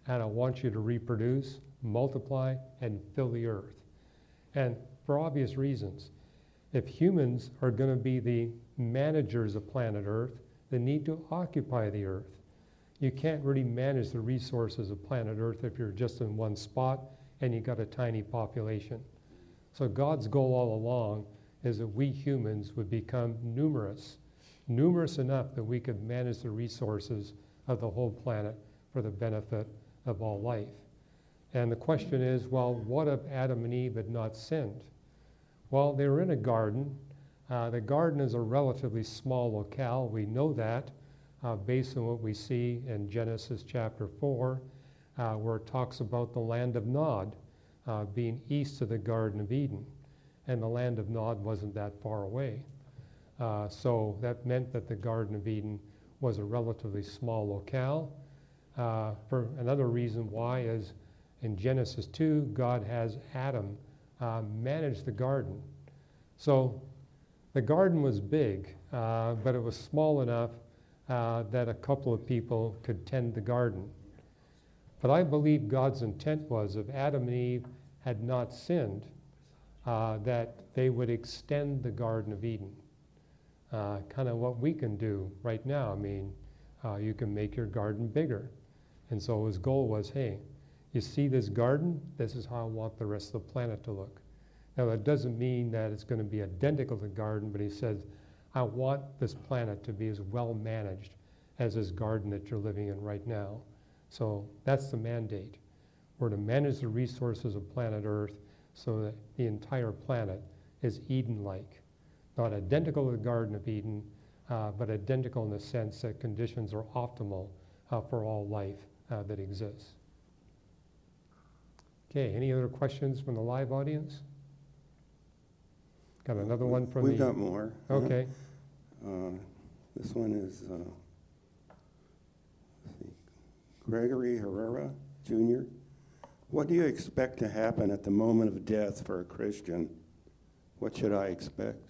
and I want you to reproduce, multiply, and fill the earth. And for obvious reasons, if humans are going to be the managers of planet Earth, they need to occupy the earth. You can't really manage the resources of planet Earth if you're just in one spot and you've got a tiny population. So God's goal all along is that we humans would become numerous enough that we could manage the resources of the whole planet for the benefit of all life. And the question is, well, what if Adam and Eve had not sinned? Well, they were in a garden. The garden is a relatively small locale. We know that based on what we see in Genesis chapter 4, where it talks about the land of Nod being east of the Garden of Eden. And the land of Nod wasn't that far away. So that meant that the Garden of Eden was a relatively small locale. For another reason why is in Genesis 2, God has Adam manage the garden. So the garden was big, but it was small enough that a couple of people could tend the garden. But I believe God's intent was if Adam and Eve had not sinned, that they would extend the Garden of Eden. Kind of what we can do right now. I mean, you can make your garden bigger. And so his goal was, hey, you see this garden? This is how I want the rest of the planet to look. Now, that doesn't mean that it's going to be identical to the garden, but he says, I want this planet to be as well managed as this garden that you're living in right now. So that's the mandate. We're to manage the resources of planet Earth so that the entire planet is Eden-like. Not identical to the Garden of Eden, but identical in the sense that conditions are optimal for all life that exists. Okay, any other questions from the live audience? Got another one from We've got more. Okay. This one is let's see, Gregory Herrera, Jr. What do you expect to happen at the moment of death for a Christian? What should I expect?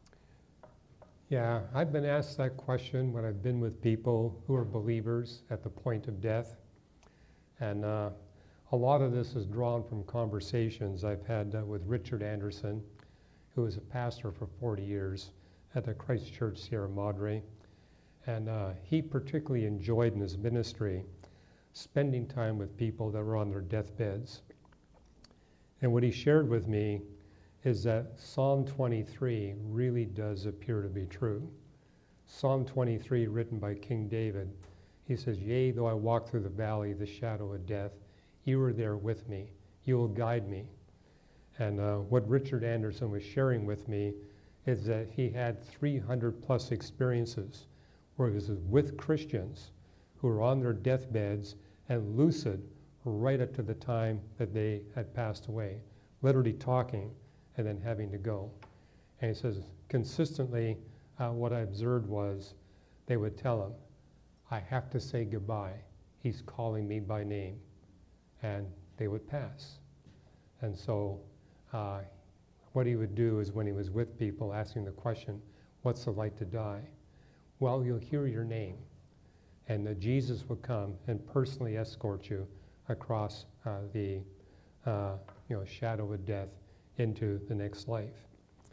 Yeah, I've been asked that question when I've been with people who are believers at the point of death. And a lot of this is drawn from conversations I've had with Richard Anderson, who was a pastor for 40 years at the Christ Church Sierra Madre. And he particularly enjoyed in his ministry spending time with people that were on their deathbeds. And what he shared with me is that Psalm 23 really does appear to be true. Psalm 23, written by King David, he says, "Yea, though I walk through the valley of the shadow of death, you are there with me. You will guide me." And what Richard Anderson was sharing with me is that he had 300 plus experiences where he was with Christians who were on their deathbeds and lucid right up to the time that they had passed away, literally talking and then having to go. And he says, consistently, what I observed was they would tell him, I have to say goodbye. He's calling me by name. And they would pass. And so what he would do is when he was with people asking the question, what's it like to die? Well, you'll hear your name. And Jesus will come and personally escort you across the shadow of death into the next life.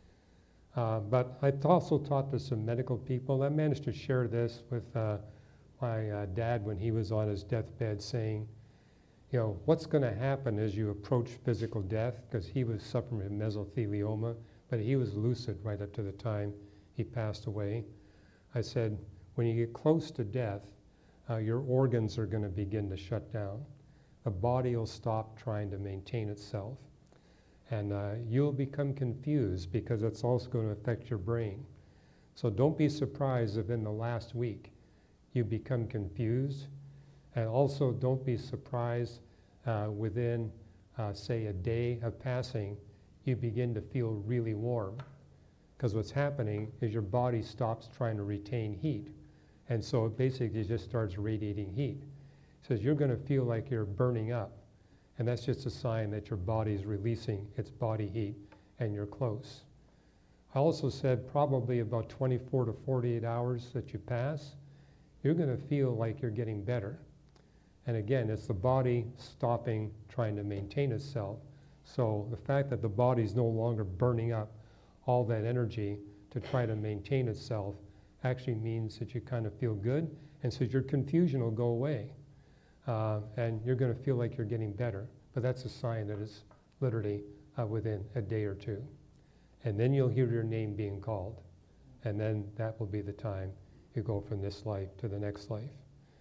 But I've also talked to some medical people. I managed to share this with my dad when he was on his deathbed, saying, what's going to happen as you approach physical death, because he was suffering from mesothelioma, but he was lucid right up to the time he passed away. I said, when you get close to death, your organs are going to begin to shut down. The body will stop trying to maintain itself. And you'll become confused because it's also going to affect your brain. So don't be surprised if in the last week you become confused. And also don't be surprised within, say, a day of passing, you begin to feel really warm. Because what's happening is your body stops trying to retain heat. And so it basically just starts radiating heat. It says you're going to feel like you're burning up. And that's just a sign that your body is releasing its body heat and you're close. I also said probably about 24 to 48 hours that you pass, you're going to feel like you're getting better. And again, it's the body stopping trying to maintain itself. So the fact that the body's no longer burning up all that energy to try to maintain itself actually means that you kind of feel good, and so your confusion will go away. And you're going to feel like you're getting better. But that's a sign that it's literally within a day or two. And then you'll hear your name being called. And then that will be the time you go from this life to the next life.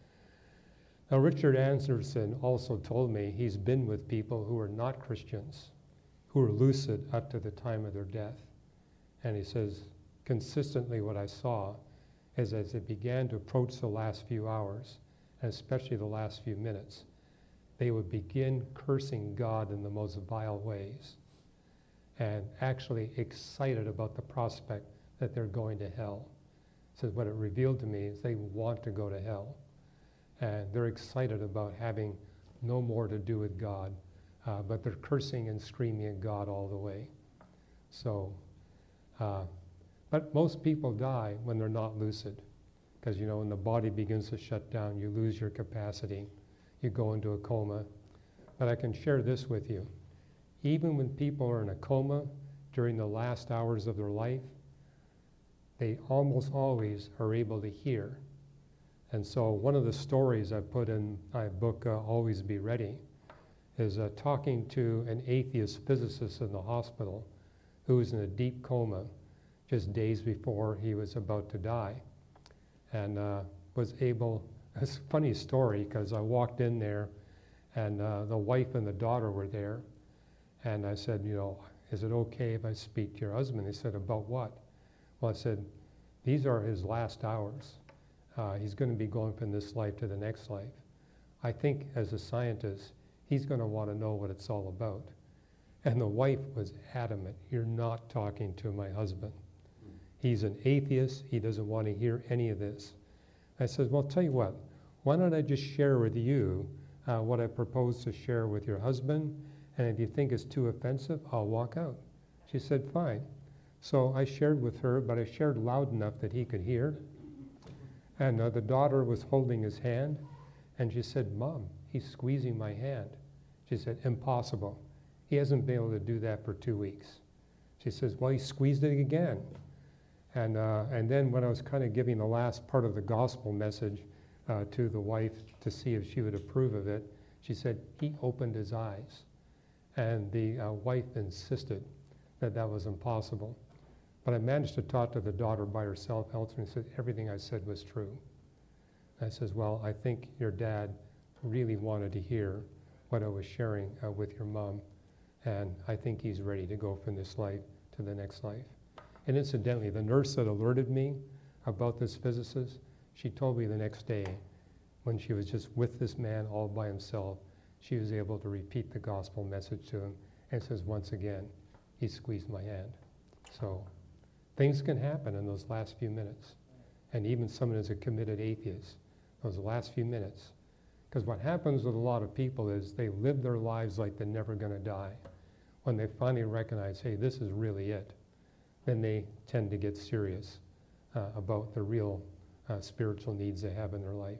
Now, Richard Anderson also told me he's been with people who are not Christians, who are lucid up to the time of their death. And he says, consistently what I saw is as it began to approach the last few hours, and especially the last few minutes, they would begin cursing God in the most vile ways and actually excited about the prospect that they're going to hell. So what it revealed to me is they want to go to hell. And they're excited about having no more to do with God, but they're cursing and screaming at God all the way. So, but most people die when they're not lucid. Because, you know, when the body begins to shut down, you lose your capacity. You go into a coma. But I can share this with you. Even when people are in a coma during the last hours of their life, they almost always are able to hear. And so one of the stories I put in my book, Always Be Ready, is talking to an atheist physicist in the hospital who was in a deep coma just days before he was about to die. And was able, it's a funny story because I walked in there and the wife and the daughter were there. And I said, you know, is it okay if I speak to your husband? They said, about what? Well, I said, these are his last hours. He's going to be going from this life to the next life. I think as a scientist, he's going to want to know what it's all about. And the wife was adamant, you're not talking to my husband. He's an atheist. He doesn't want to hear any of this. I said, well, tell you what, why don't I just share with you what I propose to share with your husband, and if you think it's too offensive, I'll walk out. She said, fine. So I shared with her, but I shared loud enough that he could hear. And the daughter was holding his hand, and she said, Mom, he's squeezing my hand. She said, impossible. He hasn't been able to do that for 2 weeks. She says, well, he squeezed it again. And then when I was kind of giving the last part of the gospel message to the wife to see if she would approve of it, she said, he opened his eyes. And the wife insisted that that was impossible. But I managed to talk to the daughter by herself, and said everything I said was true. I says, well, I think your dad really wanted to hear what I was sharing with your mom, and I think he's ready to go from this life to the next life. And incidentally, the nurse that alerted me about this physicist, she told me the next day, when she was just with this man all by himself, she was able to repeat the gospel message to him, and says, once again, he squeezed my hand. So things can happen in those last few minutes. And even someone who's a committed atheist, those last few minutes. Because what happens with a lot of people is they live their lives like they're never going to die. When they finally recognize, hey, this is really it, then they tend to get serious about the real spiritual needs they have in their life.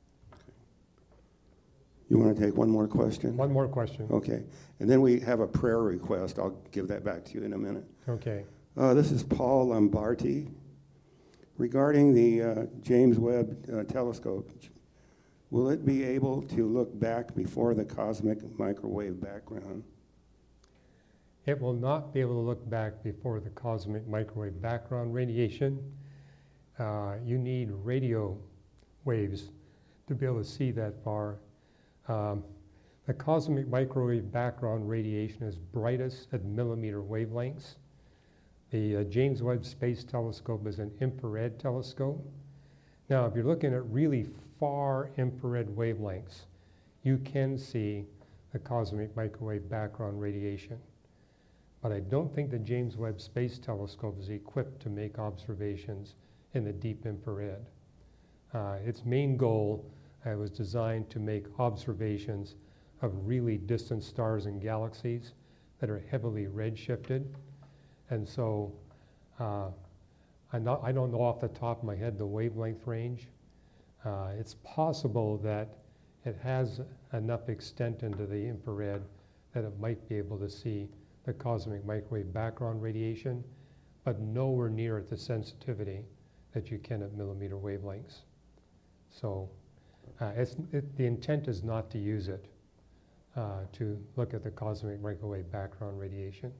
You want to take one more question? One more question. Okay. And then we have a prayer request. I'll give that back to you in a minute. Okay. This is Paul Lombardi. Regarding the James Webb telescope, will it be able to look back before the cosmic microwave background? It will not be able to look back before the cosmic microwave background radiation. You need radio waves to be able to see that far. The cosmic microwave background radiation is brightest at millimeter wavelengths. The James Webb Space Telescope is an infrared telescope. Now, if you're looking at really far infrared wavelengths, you can see the cosmic microwave background radiation. But I don't think the James Webb Space Telescope is equipped to make observations in the deep infrared. Its main goal was designed to make observations of really distant stars and galaxies that are heavily redshifted. And so I don't know off the top of my head the wavelength range. It's possible that It has enough extent into the infrared that it might be able to see the cosmic microwave background radiation, but nowhere near at the sensitivity that you can at millimeter wavelengths. So the intent is not to use it to look at the cosmic microwave background radiation.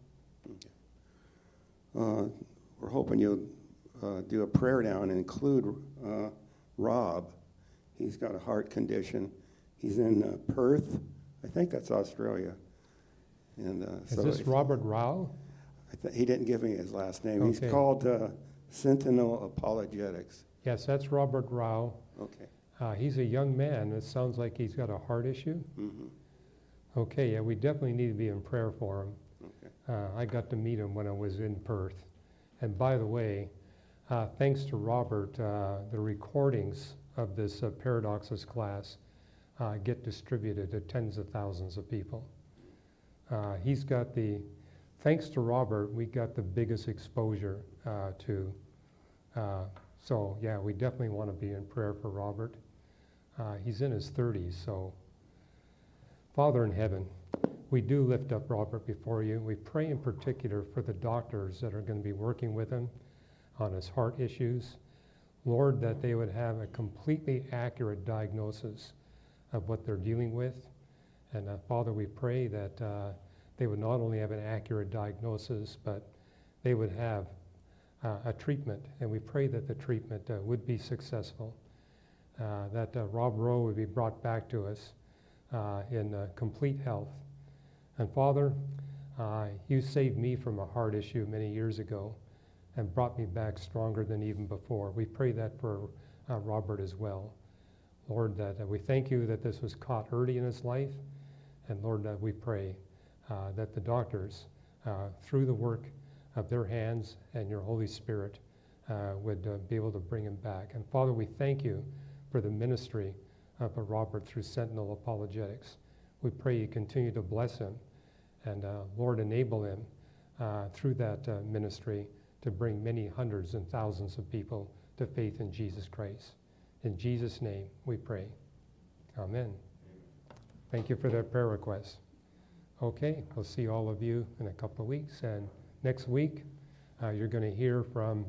Okay. We're hoping you'll do a prayer down and include Rob. He's got a heart condition. He's in Perth. I think that's Australia. And Is this Robert Rao? He didn't give me his last name. Okay. He's called Sentinel Apologetics. Yes, that's Robert Rao. Okay. He's a young man. It sounds like he's got a heart issue. Mm-hmm. Okay, yeah, we definitely need to be in prayer for him. Okay. I got to meet him when I was in Perth. And by the way, thanks to Robert, the recordings of this Paradoxes class get distributed to tens of thousands of people. Thanks to Robert, we got the biggest exposure so yeah, we definitely want to be in prayer for Robert. He's in his 30s, so Father in heaven, we do lift up Robert before you. We pray in particular for the doctors that are going to be working with him on his heart issues. Lord, that they would have a completely accurate diagnosis of what they're dealing with. And Father, we pray that they would not only have an accurate diagnosis, but they would have a treatment. And we pray that the treatment would be successful, that Rob Rowe would be brought back to us in complete health. And Father, you saved me from a heart issue many years ago and brought me back stronger than even before. We pray that for Robert as well. Lord, that we thank you that this was caught early in his life. And Lord, that we pray that the doctors, through the work of their hands and your Holy Spirit, would be able to bring him back. And Father, we thank you for the ministry of Robert through Sentinel Apologetics. We pray you continue to bless him and, Lord, enable him through that ministry to bring many hundreds and thousands of people to faith in Jesus Christ. In Jesus' name we pray. Amen. Thank you for that prayer request. Okay, we'll see all of you in a couple of weeks. And next week, you're going to hear from,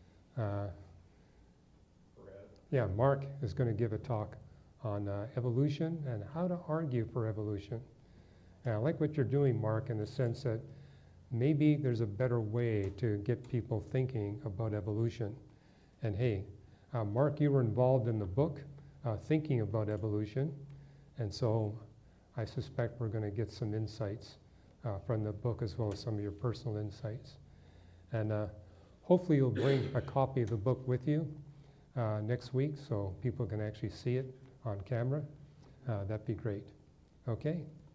Mark is going to give a talk on evolution and how to argue for evolution. And I like what you're doing, Mark, in the sense that maybe there's a better way to get people thinking about evolution. And hey, Mark, you were involved in the book, Thinking About Evolution, and so I suspect we're going to get some insights from the book as well as some of your personal insights. And hopefully you'll bring a copy of the book with you next week so people can actually see it on camera. That'd be great. Okay.